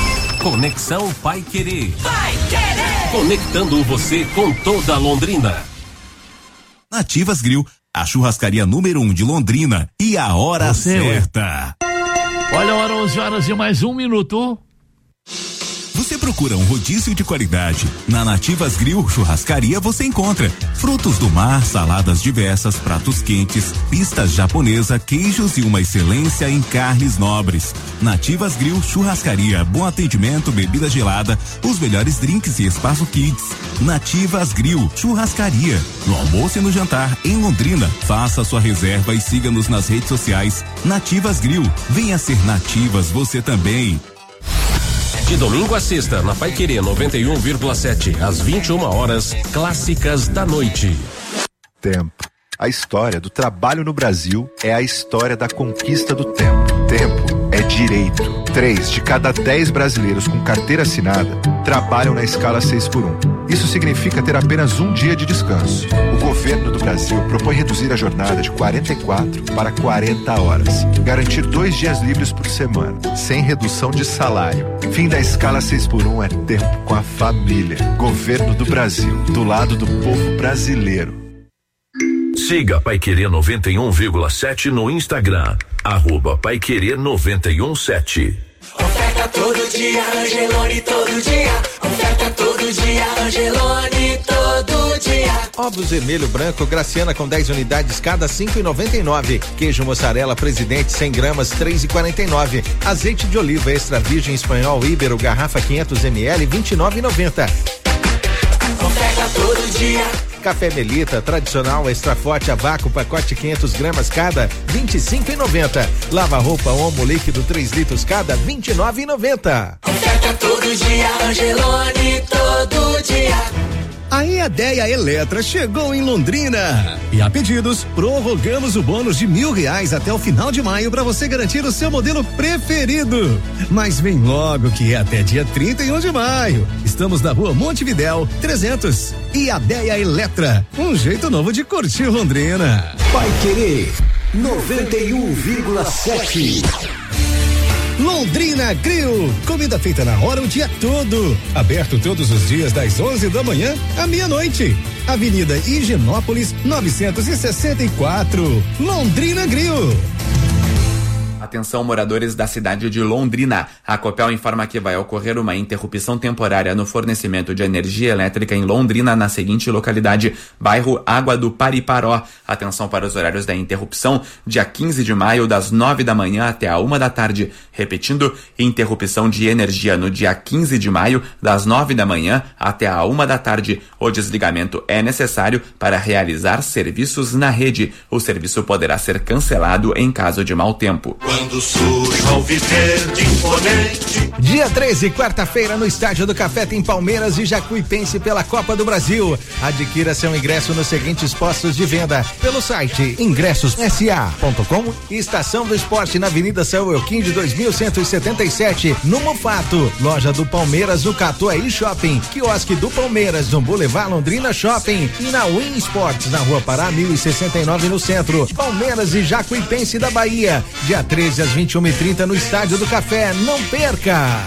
Conexão Pai Querer. Pai Querer. Conectando você com toda Londrina. Nativas Grill, a churrascaria número um de Londrina e a hora Você, certa. Olha a hora, onze horas e mais um minuto. Você procura um rodízio de qualidade. Na Nativas Grill Churrascaria você encontra frutos do mar, saladas diversas, pratos quentes, pistas japonesa, queijos e uma excelência em carnes nobres. Nativas Grill Churrascaria, bom atendimento, bebida gelada, os melhores drinks e espaço kids. Nativas Grill Churrascaria, no almoço e no jantar em Londrina. Faça sua reserva e siga-nos nas redes sociais. Nativas Grill, venha ser Nativas você também. De domingo a sexta, na Pai Querer noventa e um vírgula sete, às vinte e uma horas, clássicas da noite. Tempo. A história do trabalho no Brasil é a história da conquista do tempo. Tempo é direito. Três de cada dez brasileiros com carteira assinada trabalham na escala seis por um. Isso significa ter apenas um dia de descanso. O governo do Brasil propõe reduzir a jornada de quarenta e quatro para quarenta horas. Garantir dois dias livres por semana, sem redução de salário. Fim da escala seis por um é tempo com a família. Governo do Brasil, do lado do povo brasileiro. Siga Pai Querer noventa e um vírgula sete no Instagram. Arroba Pai Querer noventa e um sete. Oferta todo dia, Angelone todo dia. Oferta todo dia, Angelone todo dia. Ovos vermelho branco Graciana com dez unidades cada cinco e noventa e nove. Queijo mussarela Presidente cem gramas três e quarenta e nove. Azeite de oliva extra virgem espanhol Íbero garrafa quinhentos mililitros vinte e nove e noventa. Oferta todo dia. Café Melita tradicional extra forte a vácuo pacote quinhentos gramas cada vinte e cinco e noventa. Lava roupa Omo líquido três litros cada vinte e nove e noventa. Oferta todo dia, Angelone todo dia. A Ideia Eletra chegou em Londrina e a pedidos prorrogamos o bônus de mil reais até o final de maio para você garantir o seu modelo preferido. Mas vem logo que é até dia trinta e um de maio. Estamos na rua Montevidéu trezentos. E a Ideia Eletra, um jeito novo de curtir Londrina. Pai Querer noventa e um vírgula sete. Londrina Grill, comida feita na hora o dia todo. Aberto todos os dias das onze da manhã à meia-noite. Avenida Higienópolis novecentos e sessenta e quatro. Londrina Grill. Atenção, moradores da cidade de Londrina. A Copel informa que vai ocorrer uma interrupção temporária no fornecimento de energia elétrica em Londrina, na seguinte localidade: bairro Água do Pariparó. Atenção para os horários da interrupção: dia quinze de maio, das nove da manhã até a uma da tarde. Repetindo, interrupção de energia no dia quinze de maio, das nove da manhã até a uma da tarde. O desligamento é necessário para realizar serviços na rede. O serviço poderá ser cancelado em caso de mau tempo. Quando surge ao viver de imponente. Dia treze, quarta-feira, no Estádio do Café tem Palmeiras e Jacuipense pela Copa do Brasil. Adquira seu ingresso nos seguintes postos de venda pelo site ingressos s a ponto com e Estação do Esporte na Avenida São Euquim de dois mil cento e setenta e sete, no Mufato. Loja do Palmeiras no Catuaí Shopping. Quiosque do Palmeiras no Boulevard Londrina Shopping e na Win Sports na Rua Pará mil e sessenta e nove no centro. Palmeiras e Jacuipense da Bahia. Dia treze às vinte e uma e trinta no Estádio do Café. Não perca!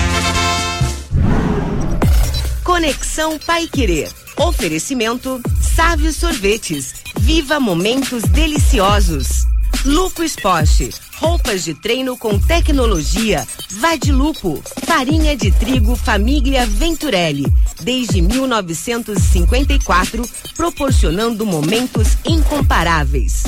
Conexão Pai Querer. Oferecimento Sávio Sorvetes. Viva momentos deliciosos. Lupo Esporte. Roupas de treino com tecnologia. Vá de Lupo. Farinha de trigo Família Venturelli. Desde mil novecentos e cinquenta e quatro, proporcionando momentos incomparáveis.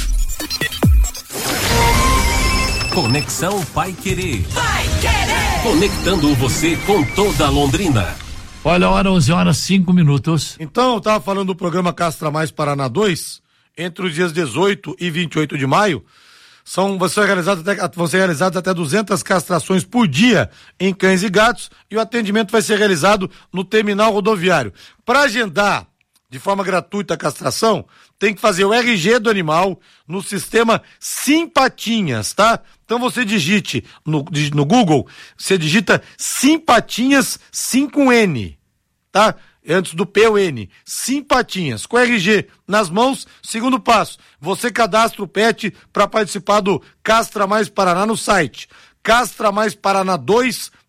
Conexão Pai Querer. Pai Querer. Conectando você com toda Londrina. Olha a hora, onze horas, cinco minutos. Então, eu tava falando do programa Castra Mais Paraná dois, entre os dias dezoito e vinte e oito de maio, são, vão ser realizadas até, vão ser realizadas até duzentas castrações por dia em cães e gatos, e o atendimento vai ser realizado no terminal rodoviário. Para agendar de forma gratuita a castração, tem que fazer o R G do animal no sistema Simpatinhas, tá? Então você digite no, no Google, você digita Simpatinhas cinco N, tá? Antes do P, o N. Simpatinhas, com R G nas mãos. Segundo passo, você cadastra o pet para participar do Castra Mais Paraná no site castra mais paraná dois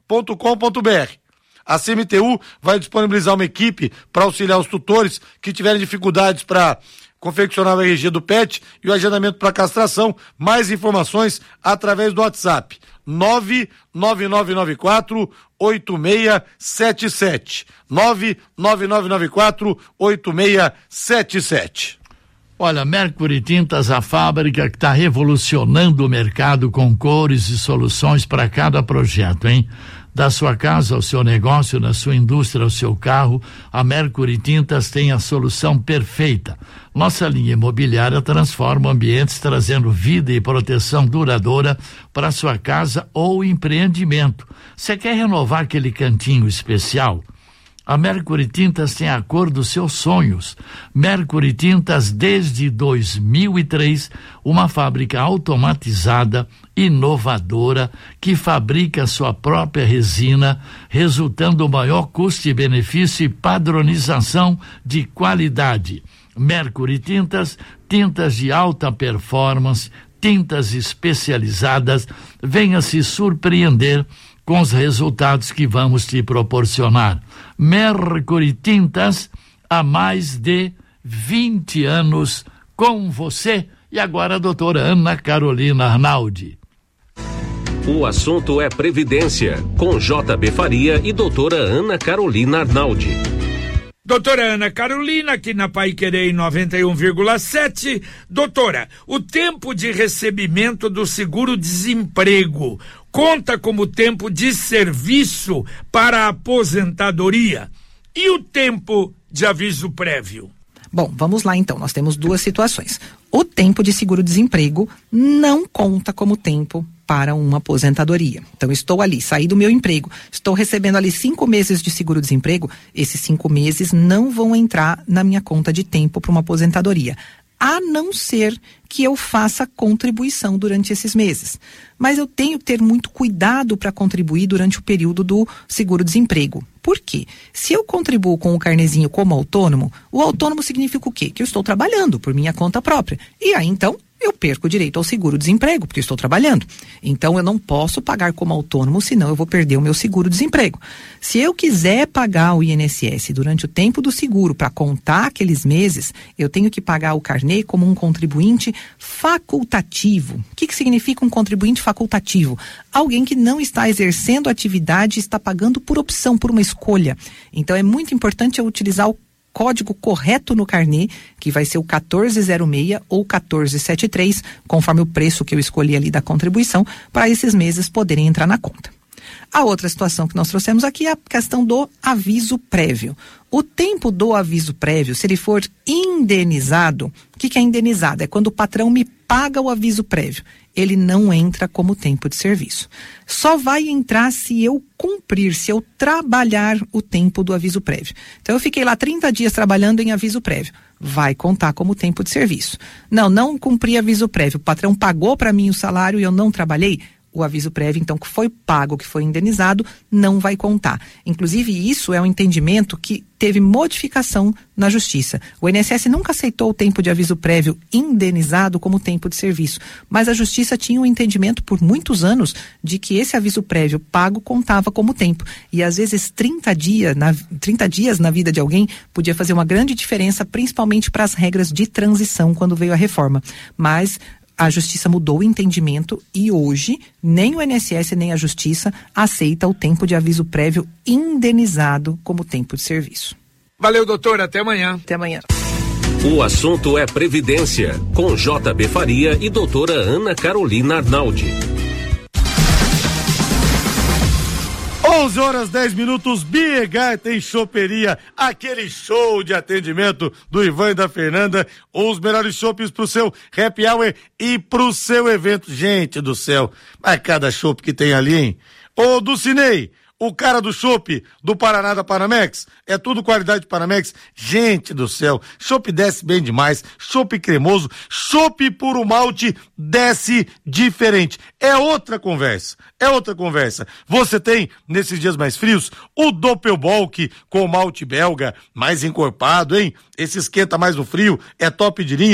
ponto com ponto b r. A C M T U vai disponibilizar uma equipe para auxiliar os tutores que tiverem dificuldades para confeccionar o R G do pet e o agendamento para castração. Mais informações através do WhatsApp nove nove nove nove quatro oito seis sete sete nove nove nove nove quatro oito seis sete sete. Olha, Mercury Tintas, a fábrica que está revolucionando o mercado com cores e soluções para cada projeto, hein? Da sua casa ao seu negócio, da sua indústria ao seu carro, a Mercury Tintas tem a solução perfeita. Nossa linha imobiliária transforma ambientes, trazendo vida e proteção duradoura para sua casa ou empreendimento. Você quer renovar aquele cantinho especial? A Mercury Tintas tem a cor dos seus sonhos. Mercury Tintas, desde dois mil e três, uma fábrica automatizada, inovadora, que fabrica sua própria resina, resultando maior custo e benefício e padronização de qualidade. Mercury Tintas, tintas de alta performance, tintas especializadas. Venha se surpreender com os resultados que vamos te proporcionar. Mercury Tintas, há mais de vinte anos com você. E agora a doutora Ana Carolina Arnaldi. O assunto é Previdência, com J B Faria e doutora Ana Carolina Arnaldi. Doutora Ana Carolina, aqui na Paiquerê noventa e um vírgula sete. Doutora, o tempo de recebimento do seguro-desemprego conta como tempo de serviço para a aposentadoria? E o tempo de aviso prévio? Bom, vamos lá então, nós temos duas situações. O tempo de seguro-desemprego não conta como tempo para uma aposentadoria. Então, estou ali, saí do meu emprego, estou recebendo ali cinco meses de seguro-desemprego, esses cinco meses não vão entrar na minha conta de tempo para uma aposentadoria, a não ser que eu faça contribuição durante esses meses. Mas eu tenho que ter muito cuidado para contribuir durante o período do seguro-desemprego. Por quê? Se eu contribuo com o carnezinho como autônomo, o autônomo significa o quê? Que eu estou trabalhando por minha conta própria. E aí, então, eu perco o direito ao seguro-desemprego, porque eu estou trabalhando. Então, eu não posso pagar como autônomo, senão eu vou perder o meu seguro-desemprego. Se eu quiser pagar o I N S S durante o tempo do seguro, para contar aqueles meses, eu tenho que pagar o carnê como um contribuinte facultativo. O que, que significa um contribuinte facultativo? Alguém que não está exercendo atividade e está pagando por opção, por uma escolha. Então, é muito importante eu utilizar o código correto no carnê, que vai ser o quatorze zero seis ou quatorze setenta e três, conforme o preço que eu escolhi ali da contribuição, para esses meses poderem entrar na conta. A outra situação que nós trouxemos aqui é a questão do aviso prévio. O tempo do aviso prévio, se ele for indenizado, o que, que é indenizado? É quando o patrão me paga o aviso prévio. Ele não entra como tempo de serviço. Só vai entrar se eu cumprir, se eu trabalhar o tempo do aviso prévio. Então, eu fiquei lá trinta dias trabalhando em aviso prévio. Vai contar como tempo de serviço. Não, não cumpri aviso prévio. O patrão pagou para mim o salário e eu não trabalhei. O aviso prévio, então, que foi pago, que foi indenizado, não vai contar. Inclusive, isso é um entendimento que teve modificação na Justiça. O I N S S nunca aceitou o tempo de aviso prévio indenizado como tempo de serviço, mas a Justiça tinha um entendimento por muitos anos de que esse aviso prévio pago contava como tempo. E, às vezes, trinta dias na, trinta dias na vida de alguém podia fazer uma grande diferença, principalmente para as regras de transição quando veio a reforma. Mas a Justiça mudou o entendimento e hoje nem o I N S S nem a Justiça aceita o tempo de aviso prévio indenizado como tempo de serviço. Valeu, doutor, até amanhã. Até amanhã. O assunto é Previdência, com J B Faria e doutora Ana Carolina Arnaldi. onze horas dez minutos, Biegar tem choperia, aquele show de atendimento do Ivan e da Fernanda, os melhores chopes pro seu happy hour e pro seu evento. Gente do céu, mas cada chopp que tem ali, hein? Ô, Dulcinei, o cara do chopp do Paraná da Panamex, é tudo qualidade de Panamex. Gente do céu, chopp desce bem demais, chopp cremoso, chopp puro malte, desce diferente. É outra conversa, é outra conversa. Você tem, nesses dias mais frios, o Doppelbock com malte belga, mais encorpado, hein? Esse esquenta mais no frio, é top de linha.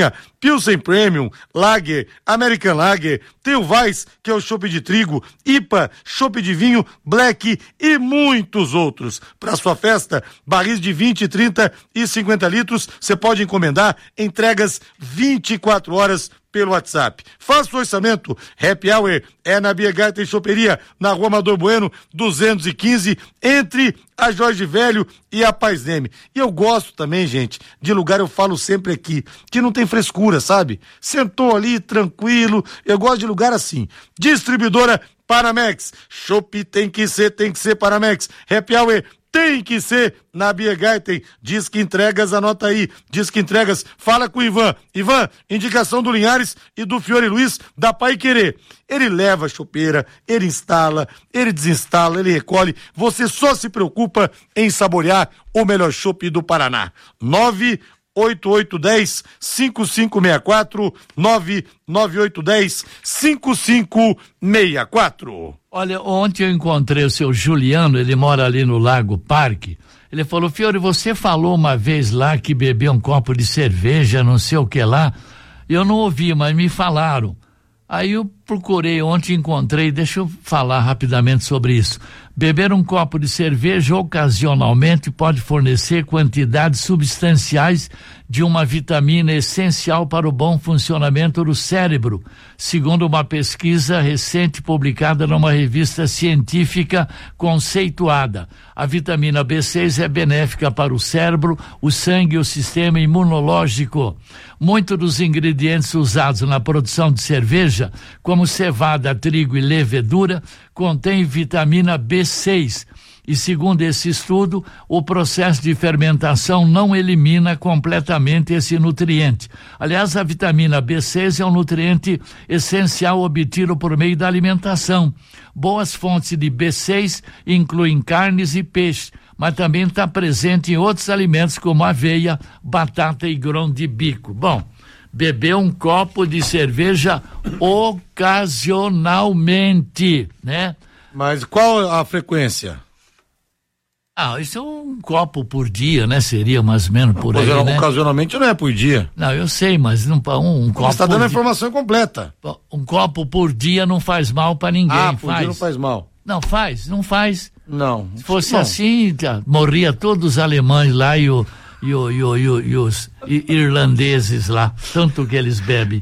Pilsen Premium, Lager, American Lager, tem o Weiss, que é o chopp de trigo, I P A, chopp de vinho, Black e muitos outros. Para sua festa, barris de vinte, trinta e cinquenta litros, você pode encomendar entregas vinte e quatro horas pelo WhatsApp. Faça o orçamento. Happy Hour é na Biergarten Choperia, na Rua Amador Bueno, duzentos e quinze, entre a Jorge Velho e a Paz Leme. E eu gosto também, gente, de lugar, eu falo sempre aqui, que não tem frescura, sabe? Sentou ali, tranquilo, eu gosto de lugar assim. Distribuidora Panamex. Chopp tem que ser, tem que ser Panamex. Happy Hour tem que ser na Biergarten. Diz que entregas, anota aí. Diz que entregas, fala com o Ivan. Ivan, indicação do Linhares e do Fiore Luiz da Pai Querer. Ele leva a chopeira, ele instala, ele desinstala, ele recolhe. Você só se preocupa em saborear o melhor chopp do Paraná. nove oito oito um zero cinco cinco seis quatro, nove nove oito um zero cinco cinco seis quatro. Olha, ontem eu encontrei o seu Juliano, ele mora ali no Lago Parque. Ele falou: Fiore, você falou uma vez lá que bebeu um copo de cerveja, não sei o que lá. Eu não ouvi, mas me falaram. Aí eu procurei ontem, encontrei, deixa eu falar rapidamente sobre isso. Beber um copo de cerveja ocasionalmente pode fornecer quantidades substanciais de uma vitamina essencial para o bom funcionamento do cérebro, segundo uma pesquisa recente publicada numa revista científica conceituada. A vitamina B seis é benéfica para o cérebro, o sangue e o sistema imunológico. Muitos dos ingredientes usados na produção de cerveja, como cevada, trigo e levedura, contém vitamina B seis. E segundo esse estudo, o processo de fermentação não elimina completamente esse nutriente. Aliás, a vitamina B seis é um nutriente essencial obtido por meio da alimentação. Boas fontes de B seis incluem carnes e peixe, mas também está presente em outros alimentos como aveia, batata e grão de bico. Bom, beber um copo de cerveja ocasionalmente, né? Mas qual a frequência? Ah, isso é um copo por dia, né? Seria mais ou menos por aí, né? Ocasionalmente não é por dia. Não, eu sei, mas não um, um copo. Você está dando a informação completa. Um copo por dia não faz mal para ninguém. Ah, por faz. dia não faz mal. Não faz, não faz. Não. Se fosse não. assim, já morria todos os alemães lá e, o, e, o, e, o, e, o, e os irlandeses lá, tanto que eles bebem.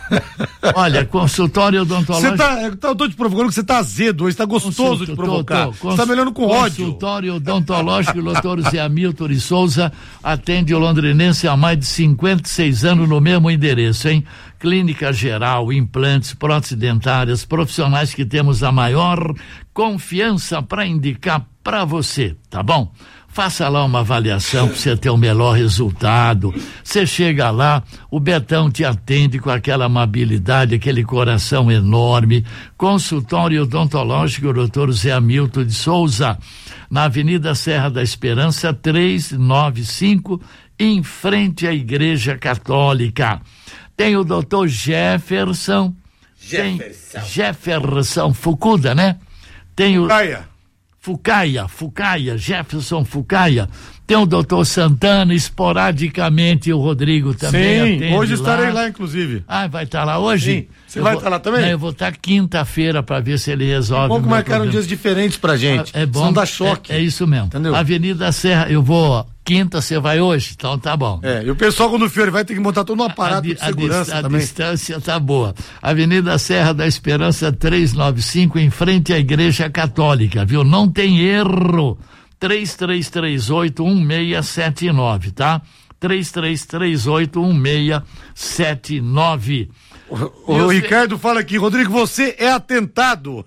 Olha, consultório odontológico. Você tá, eu tô te provocando que você tá azedo hoje, tá gostoso de provocar. Tô, tô. Cons... Você tá melhorando com ódio. Consultório odontológico, doutor Zé Hamilton de Souza, atende o londrinense há mais de cinquenta e seis anos no mesmo endereço, hein? Clínica geral, implantes, próteses dentárias, profissionais que temos a maior confiança para indicar para você, tá bom? Faça lá uma avaliação para você ter o melhor resultado. Você chega lá, o Betão te atende com aquela amabilidade, aquele coração enorme. Consultório odontológico, doutor Zé Hamilton de Souza, na Avenida Serra da Esperança, trezentos e noventa e cinco, em frente à Igreja Católica. Tem o doutor Jefferson. Jefferson. Tem Jefferson Fukuda, né? Tem o. Caia. Fucaia, Fucaia, Jefferson Fucaia. Tem o doutor Santana, esporadicamente o Rodrigo também. Sim, hoje estarei lá, inclusive. Ah, vai estar lá hoje? Sim. Você eu vai estar lá também? Não, eu vou estar quinta-feira para ver se ele resolve. É bom que marcaram dias diferentes pra gente. É bom. Não dá choque. É, é isso mesmo. Entendeu? Avenida Serra, eu vou. Quinta você vai hoje? Então tá bom. É, e o pessoal quando o Fiore vai ter que montar todo um aparato de segurança a, a também. A distância tá boa. Avenida Serra da Esperança trezentos e noventa e cinco, em frente à Igreja Católica, viu? Não tem erro. três três três oito um seis sete nove, tá? três três três oito um seis sete nove. O, o Ricardo fala aqui, Rodrigo, você é atentado.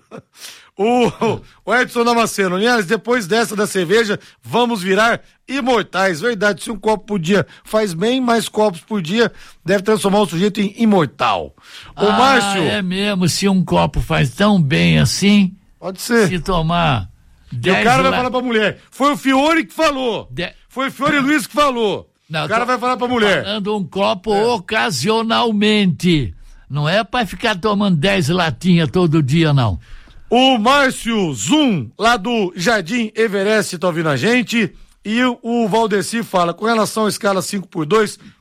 O, o Edson Damasceno, aliás, depois dessa da cerveja, vamos virar imortais. Verdade, se um copo por dia faz bem, mais copos por dia deve transformar o sujeito em imortal. O ah, Márcio. É mesmo, se um copo faz tão bem assim. Pode ser. Se tomar. E o cara vai falar pra mulher. Foi o Fiore que falou. De... Foi o Fiore Luiz que falou. Não, o cara vai falar pra mulher. Falando um copo é. ocasionalmente. Não é pra ficar tomando dez latinhas todo dia, não. O Márcio Zoom, lá do Jardim Everest, tá ouvindo a gente. E o Valdeci fala, com relação à escala cinco por dois,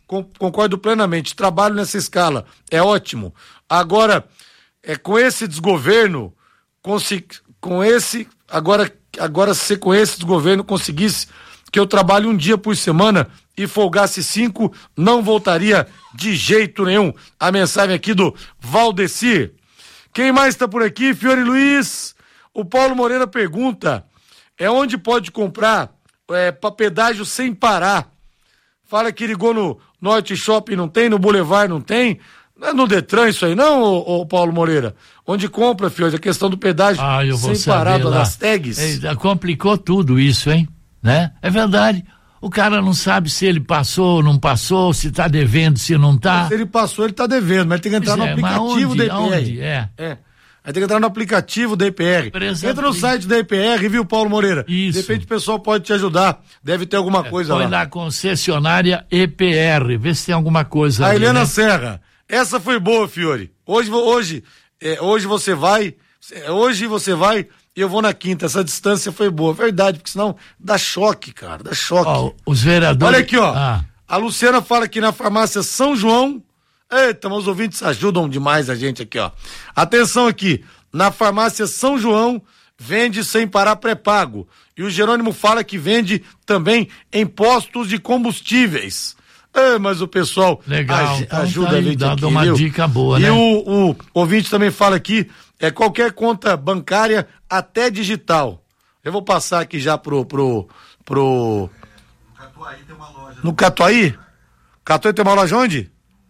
com, concordo plenamente, trabalho nessa escala, é ótimo. Agora, é, com esse desgoverno, consegui, com esse, agora, agora se com esse desgoverno conseguisse que eu trabalhe um dia por semana e folgasse cinco, não voltaria de jeito nenhum. A mensagem aqui do Valdecir. Quem mais está por aqui? Fiore Luiz. O Paulo Moreira pergunta, é onde pode comprar é, para pedágio sem parar? Fala que ligou no Norte Shopping, não tem, no Boulevard não tem. Não é no Detran isso aí não, ô, ô Paulo Moreira? Onde compra, Fiore, a questão do pedágio ah, eu vou sem parar das tags? É, complicou tudo isso, hein? Né? É verdade. O cara não sabe se ele passou ou não passou, se tá devendo, se não tá. Se ele passou, ele tá devendo, mas tem que entrar pois no é, aplicativo da E P R. Onde? É. é. Aí tem que entrar no aplicativo da E P R. Entra no site da E P R, viu, Paulo Moreira? Isso. De repente o pessoal pode te ajudar. Deve ter alguma é, coisa lá. Foi na concessionária E P R, vê se tem alguma coisa. A ali, Helena né? Serra, essa foi boa, Fiore. Hoje, hoje, é, hoje você vai, hoje você vai e eu vou na quinta. Essa distância foi boa, verdade, porque senão dá choque, cara, dá choque. Ó, os vereadores... Olha aqui, ó. Ah. A Luciana fala que na farmácia São João... Eita, mas os ouvintes ajudam demais a gente aqui, ó. Atenção aqui, na farmácia São João vende sem parar pré-pago. E o Jerônimo fala que vende também em postos de combustíveis. É, mas o pessoal Legal, aj- então ajuda tá aí, a gente dá aqui, uma viu? dica boa, e né? E o, o ouvinte também fala aqui, é qualquer conta bancária, até digital. Eu vou passar aqui já pro... pro, pro... No Catuaí tem uma loja. No Catuaí? Catuaí tem uma loja onde?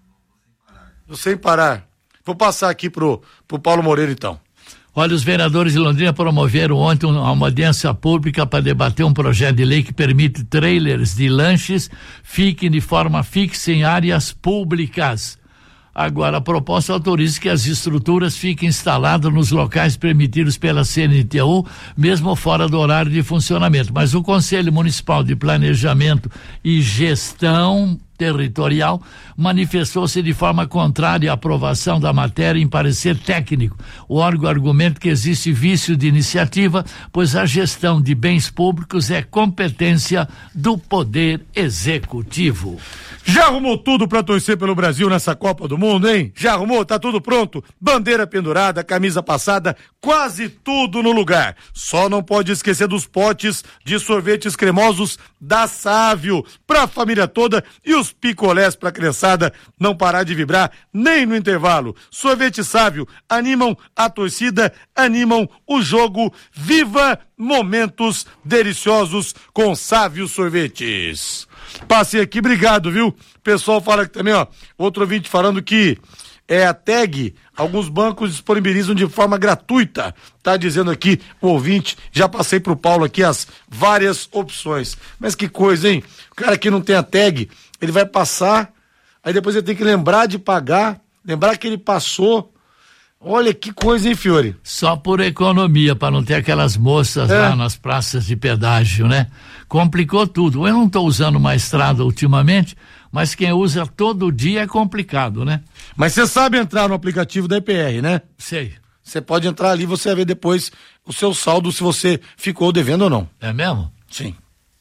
Sem parar. Vou passar aqui pro, pro Paulo Moreira, então. Olha, os vereadores de Londrina promoveram ontem uma audiência pública para debater um projeto de lei que permite trailers de lanches fiquem de forma fixa em áreas públicas. Agora, a proposta autoriza que as estruturas fiquem instaladas nos locais permitidos pela C N T U, mesmo fora do horário de funcionamento. Mas o Conselho Municipal de Planejamento e Gestão Territorial manifestou-se de forma contrária à aprovação da matéria em parecer técnico. O órgão argumenta que existe vício de iniciativa, pois a gestão de bens públicos é competência do Poder Executivo. Já arrumou tudo pra torcer pelo Brasil nessa Copa do Mundo, hein? Já arrumou? Tá tudo pronto? Bandeira pendurada, camisa passada, quase tudo no lugar. Só não pode esquecer dos potes de sorvetes cremosos da Sávio, pra família toda, e os picolés pra criançada não parar de vibrar nem no intervalo. Sorvete Sávio animam a torcida, animam o jogo. Viva momentos deliciosos com Sávio Sorvetes. Passei aqui, obrigado, viu? O pessoal fala aqui também, ó, outro ouvinte falando que é a tag, alguns bancos disponibilizam de forma gratuita, tá dizendo aqui o ouvinte, já passei pro Paulo aqui as várias opções, mas que coisa, hein? O cara que não tem a tag, ele vai passar, aí depois ele tem que lembrar de pagar, lembrar que ele passou. Olha que coisa, hein, Fiore? Só por economia, para não ter aquelas moças é. lá nas praças de pedágio, né? Complicou tudo. Eu não estou usando uma estrada ultimamente, mas quem usa todo dia é complicado, né? Mas você sabe entrar no aplicativo da E P R, né? Sei. Você pode entrar ali, você vai ver depois o seu saldo, se você ficou devendo ou não. É mesmo? Sim.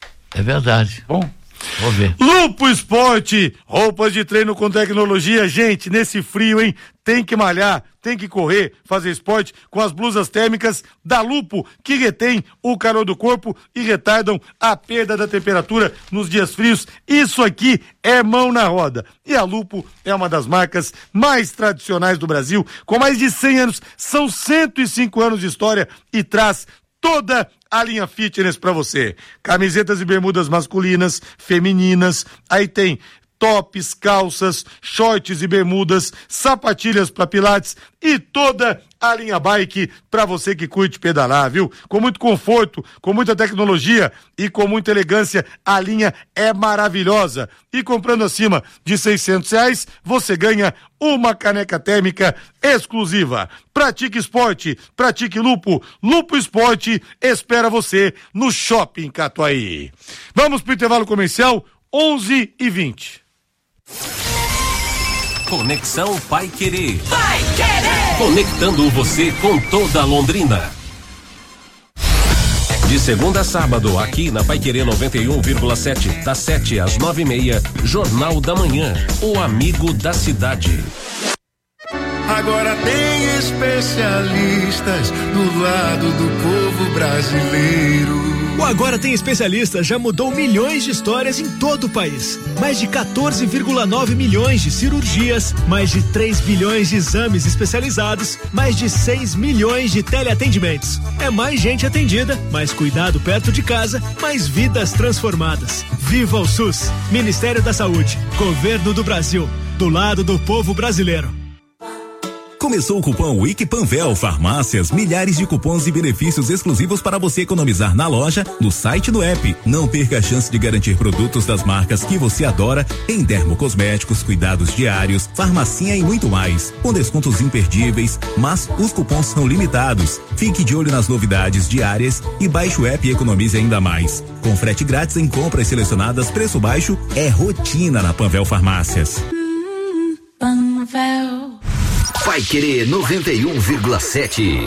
É verdade. Bom. Vou ver. Lupo Esporte, roupas de treino com tecnologia, gente, nesse frio, hein? Tem que malhar, tem que correr, fazer esporte com as blusas térmicas da Lupo, que retém o calor do corpo e retardam a perda da temperatura nos dias frios. Isso aqui é mão na roda. E a Lupo é uma das marcas mais tradicionais do Brasil, com mais de cem anos, são cento e cinco anos de história e traz toda a linha fitness pra você. Camisetas e bermudas masculinas, femininas, aí tem tops, calças, shorts e bermudas, sapatilhas para pilates e toda a linha bike para você que curte pedalar, viu? Com muito conforto, com muita tecnologia e com muita elegância, a linha é maravilhosa. E comprando acima de seiscentos reais, você ganha uma caneca térmica exclusiva. Pratique esporte, pratique Lupo. Lupo Esporte espera você no Shopping Catuaí. Vamos pro intervalo comercial, onze e vinte. Conexão Pai Querer. Pai Querer. Conectando você com toda Londrina. De segunda a sábado, aqui na Paiquerê noventa e um vírgula sete, das sete às nove e meia, Jornal da Manhã, o amigo da cidade. Agora tem especialistas do lado do povo brasileiro. O Agora Tem Especialistas já mudou milhões de histórias em todo o país. Mais de quatorze vírgula nove milhões de cirurgias, mais de três bilhões de exames especializados, mais de seis milhões de teleatendimentos. É mais gente atendida, mais cuidado perto de casa, mais vidas transformadas. Viva o SUS! Ministério da Saúde, Governo do Brasil, do lado do povo brasileiro. Começou o cupom Week Panvel Farmácias, milhares de cupons e benefícios exclusivos para você economizar na loja, no site e no app. Não perca a chance de garantir produtos das marcas que você adora em dermocosméticos, cuidados diários, farmacinha e muito mais, com descontos imperdíveis, mas os cupons são limitados. Fique de olho nas novidades diárias e baixe o app e economize ainda mais. Com frete grátis em compras selecionadas, preço baixo é rotina na Panvel Farmácias. Panvel. Paiquerê noventa e um vírgula sete.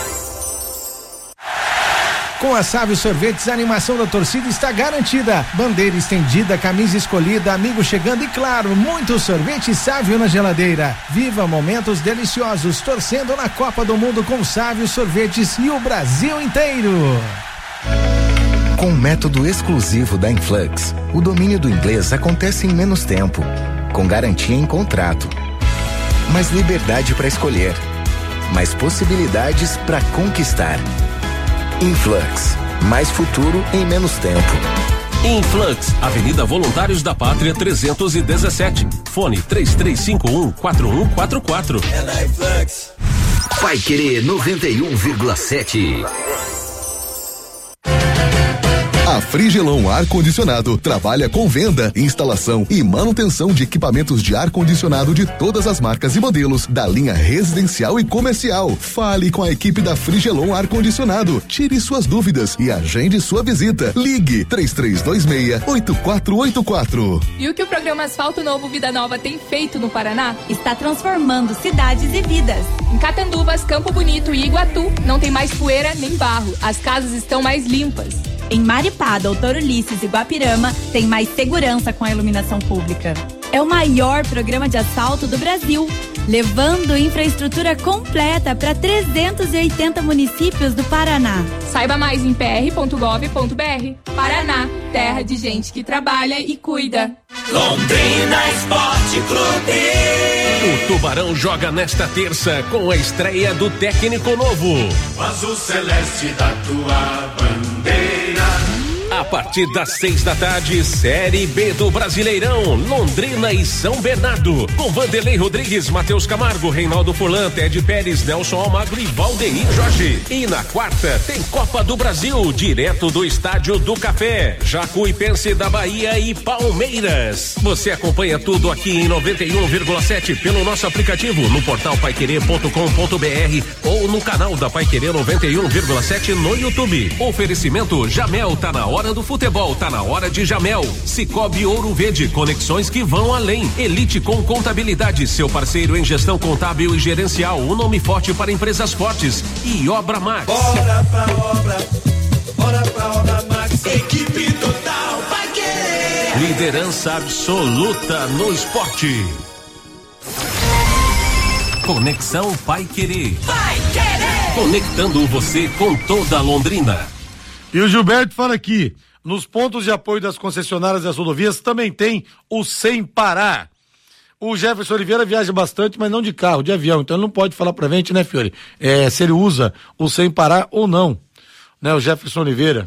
Com a Sávio Sorvetes, a animação da torcida está garantida. Bandeira estendida, camisa escolhida, amigo chegando e claro, muito sorvete Sávio na geladeira. Viva momentos deliciosos, torcendo na Copa do Mundo com Sávio Sorvetes e o Brasil inteiro. Com o método exclusivo da Influx, o domínio do inglês acontece em menos tempo, com garantia em contrato. Mais liberdade para escolher, mais possibilidades para conquistar. Influx, mais futuro em menos tempo. Influx, Avenida Voluntários da Pátria trezentos e dezessete. Fone três três cinco um, quatro um quatro quatro. É na Influx. Paiquerê noventa e um vírgula sete. A Frigelon Ar-Condicionado trabalha com venda, instalação e manutenção de equipamentos de ar-condicionado de todas as marcas e modelos da linha residencial e comercial. Fale com a equipe da Frigelon Ar-Condicionado, tire suas dúvidas e agende sua visita. Ligue três três dois seis, oito quatro oito quatro. E o que o programa Asfalto Novo Vida Nova tem feito no Paraná? Está transformando cidades e vidas. Em Catanduvas, Campo Bonito e Iguatu, não tem mais poeira nem barro. As casas estão mais limpas. Em Maripá, Doutor Ulisses e Guapirama, tem mais segurança com a iluminação pública. É o maior programa de asfalto do Brasil, levando infraestrutura completa para trezentos e oitenta municípios do Paraná. Saiba mais em p r ponto gov ponto b r. Paraná, terra de gente que trabalha e cuida. Londrina Esporte Clube. O Tubarão joga nesta terça com a estreia do técnico novo. O azul celeste da tua bandeira. A partir das seis da tarde, Série B do Brasileirão, Londrina e São Bernardo, com Vanderlei Rodrigues, Matheus Camargo, Reinaldo Furlan, Ted Pérez, Nelson Almagro e Valdeir Jorge. E na quarta tem Copa do Brasil, direto do Estádio do Café, Jacuipense da Bahia e Palmeiras. Você acompanha tudo aqui em noventa e um vírgula sete pelo nosso aplicativo, no portal paiquerê ponto com ponto b r ou no canal da Paiquerê noventa e um vírgula sete no YouTube. Oferecimento Jamel, tá na hora do futebol, tá na hora de Jamel. Cicobi Ouro Verde, conexões que vão além. Elite com Contabilidade, seu parceiro em gestão contábil e gerencial, um nome forte para empresas fortes. E Obra Max. Bora pra obra, bora pra obra Max. Equipe total vai querer. Liderança absoluta no esporte. Conexão Paiquerê. Vai querer. Conectando você com toda a Londrina. E o Gilberto fala aqui, nos pontos de apoio das concessionárias das rodovias também tem o Sem Parar. O Jefferson Oliveira viaja bastante, mas não de carro, de avião, então ele não pode falar pra gente, né, Fiore? É, se ele usa o Sem Parar ou não, né, o Jefferson Oliveira.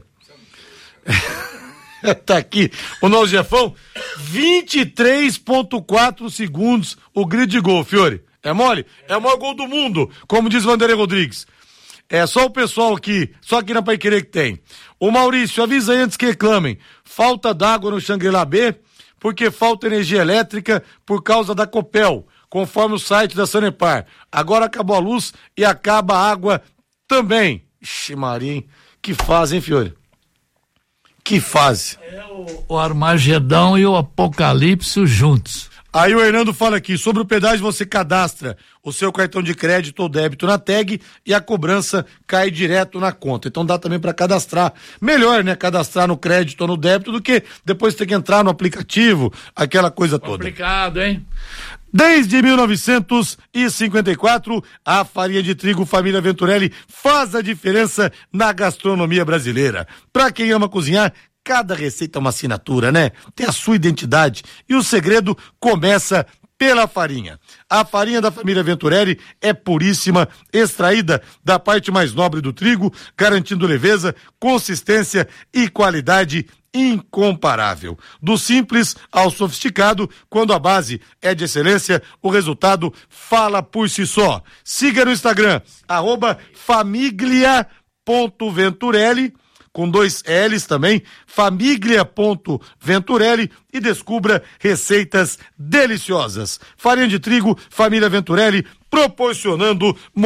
Tá aqui, o nosso Jefão, vinte e três vírgula quatro segundos o grid de gol, Fiore. É mole? É o maior gol do mundo, como diz Vanderlei Rodrigues. É só o pessoal aqui, só aqui na Paiquerê que tem. O Maurício, avisa aí antes que reclamem. Falta d'água no Xangri-Lá B, porque falta energia elétrica por causa da Copel, conforme o site da Sanepar. Agora acabou a luz e acaba a água também. Ixi, Maria, hein? Que fase, hein, Fiore? Que fase. É o, o Armagedão e o Apocalipse juntos. Aí o Hernando fala aqui, sobre o pedágio você cadastra o seu cartão de crédito ou débito na tag e a cobrança cai direto na conta. Então dá também para cadastrar. Melhor, né? Cadastrar no crédito ou no débito do que depois ter que entrar no aplicativo, aquela coisa toda. Complicado, hein? Desde mil novecentos e cinquenta e quatro, a farinha de trigo Família Venturelli faz a diferença na gastronomia brasileira. Para quem ama cozinhar, cada receita é uma assinatura, né? Tem a sua identidade e o segredo começa pela farinha. A farinha da família Venturelli é puríssima, extraída da parte mais nobre do trigo, garantindo leveza, consistência e qualidade incomparável. Do simples ao sofisticado, quando a base é de excelência, o resultado fala por si só. Siga no Instagram, arroba famiglia.venturelli, com dois L's também, famiglia.venturelli, e descubra receitas deliciosas. Farinha de trigo, família Venturelli, proporcionando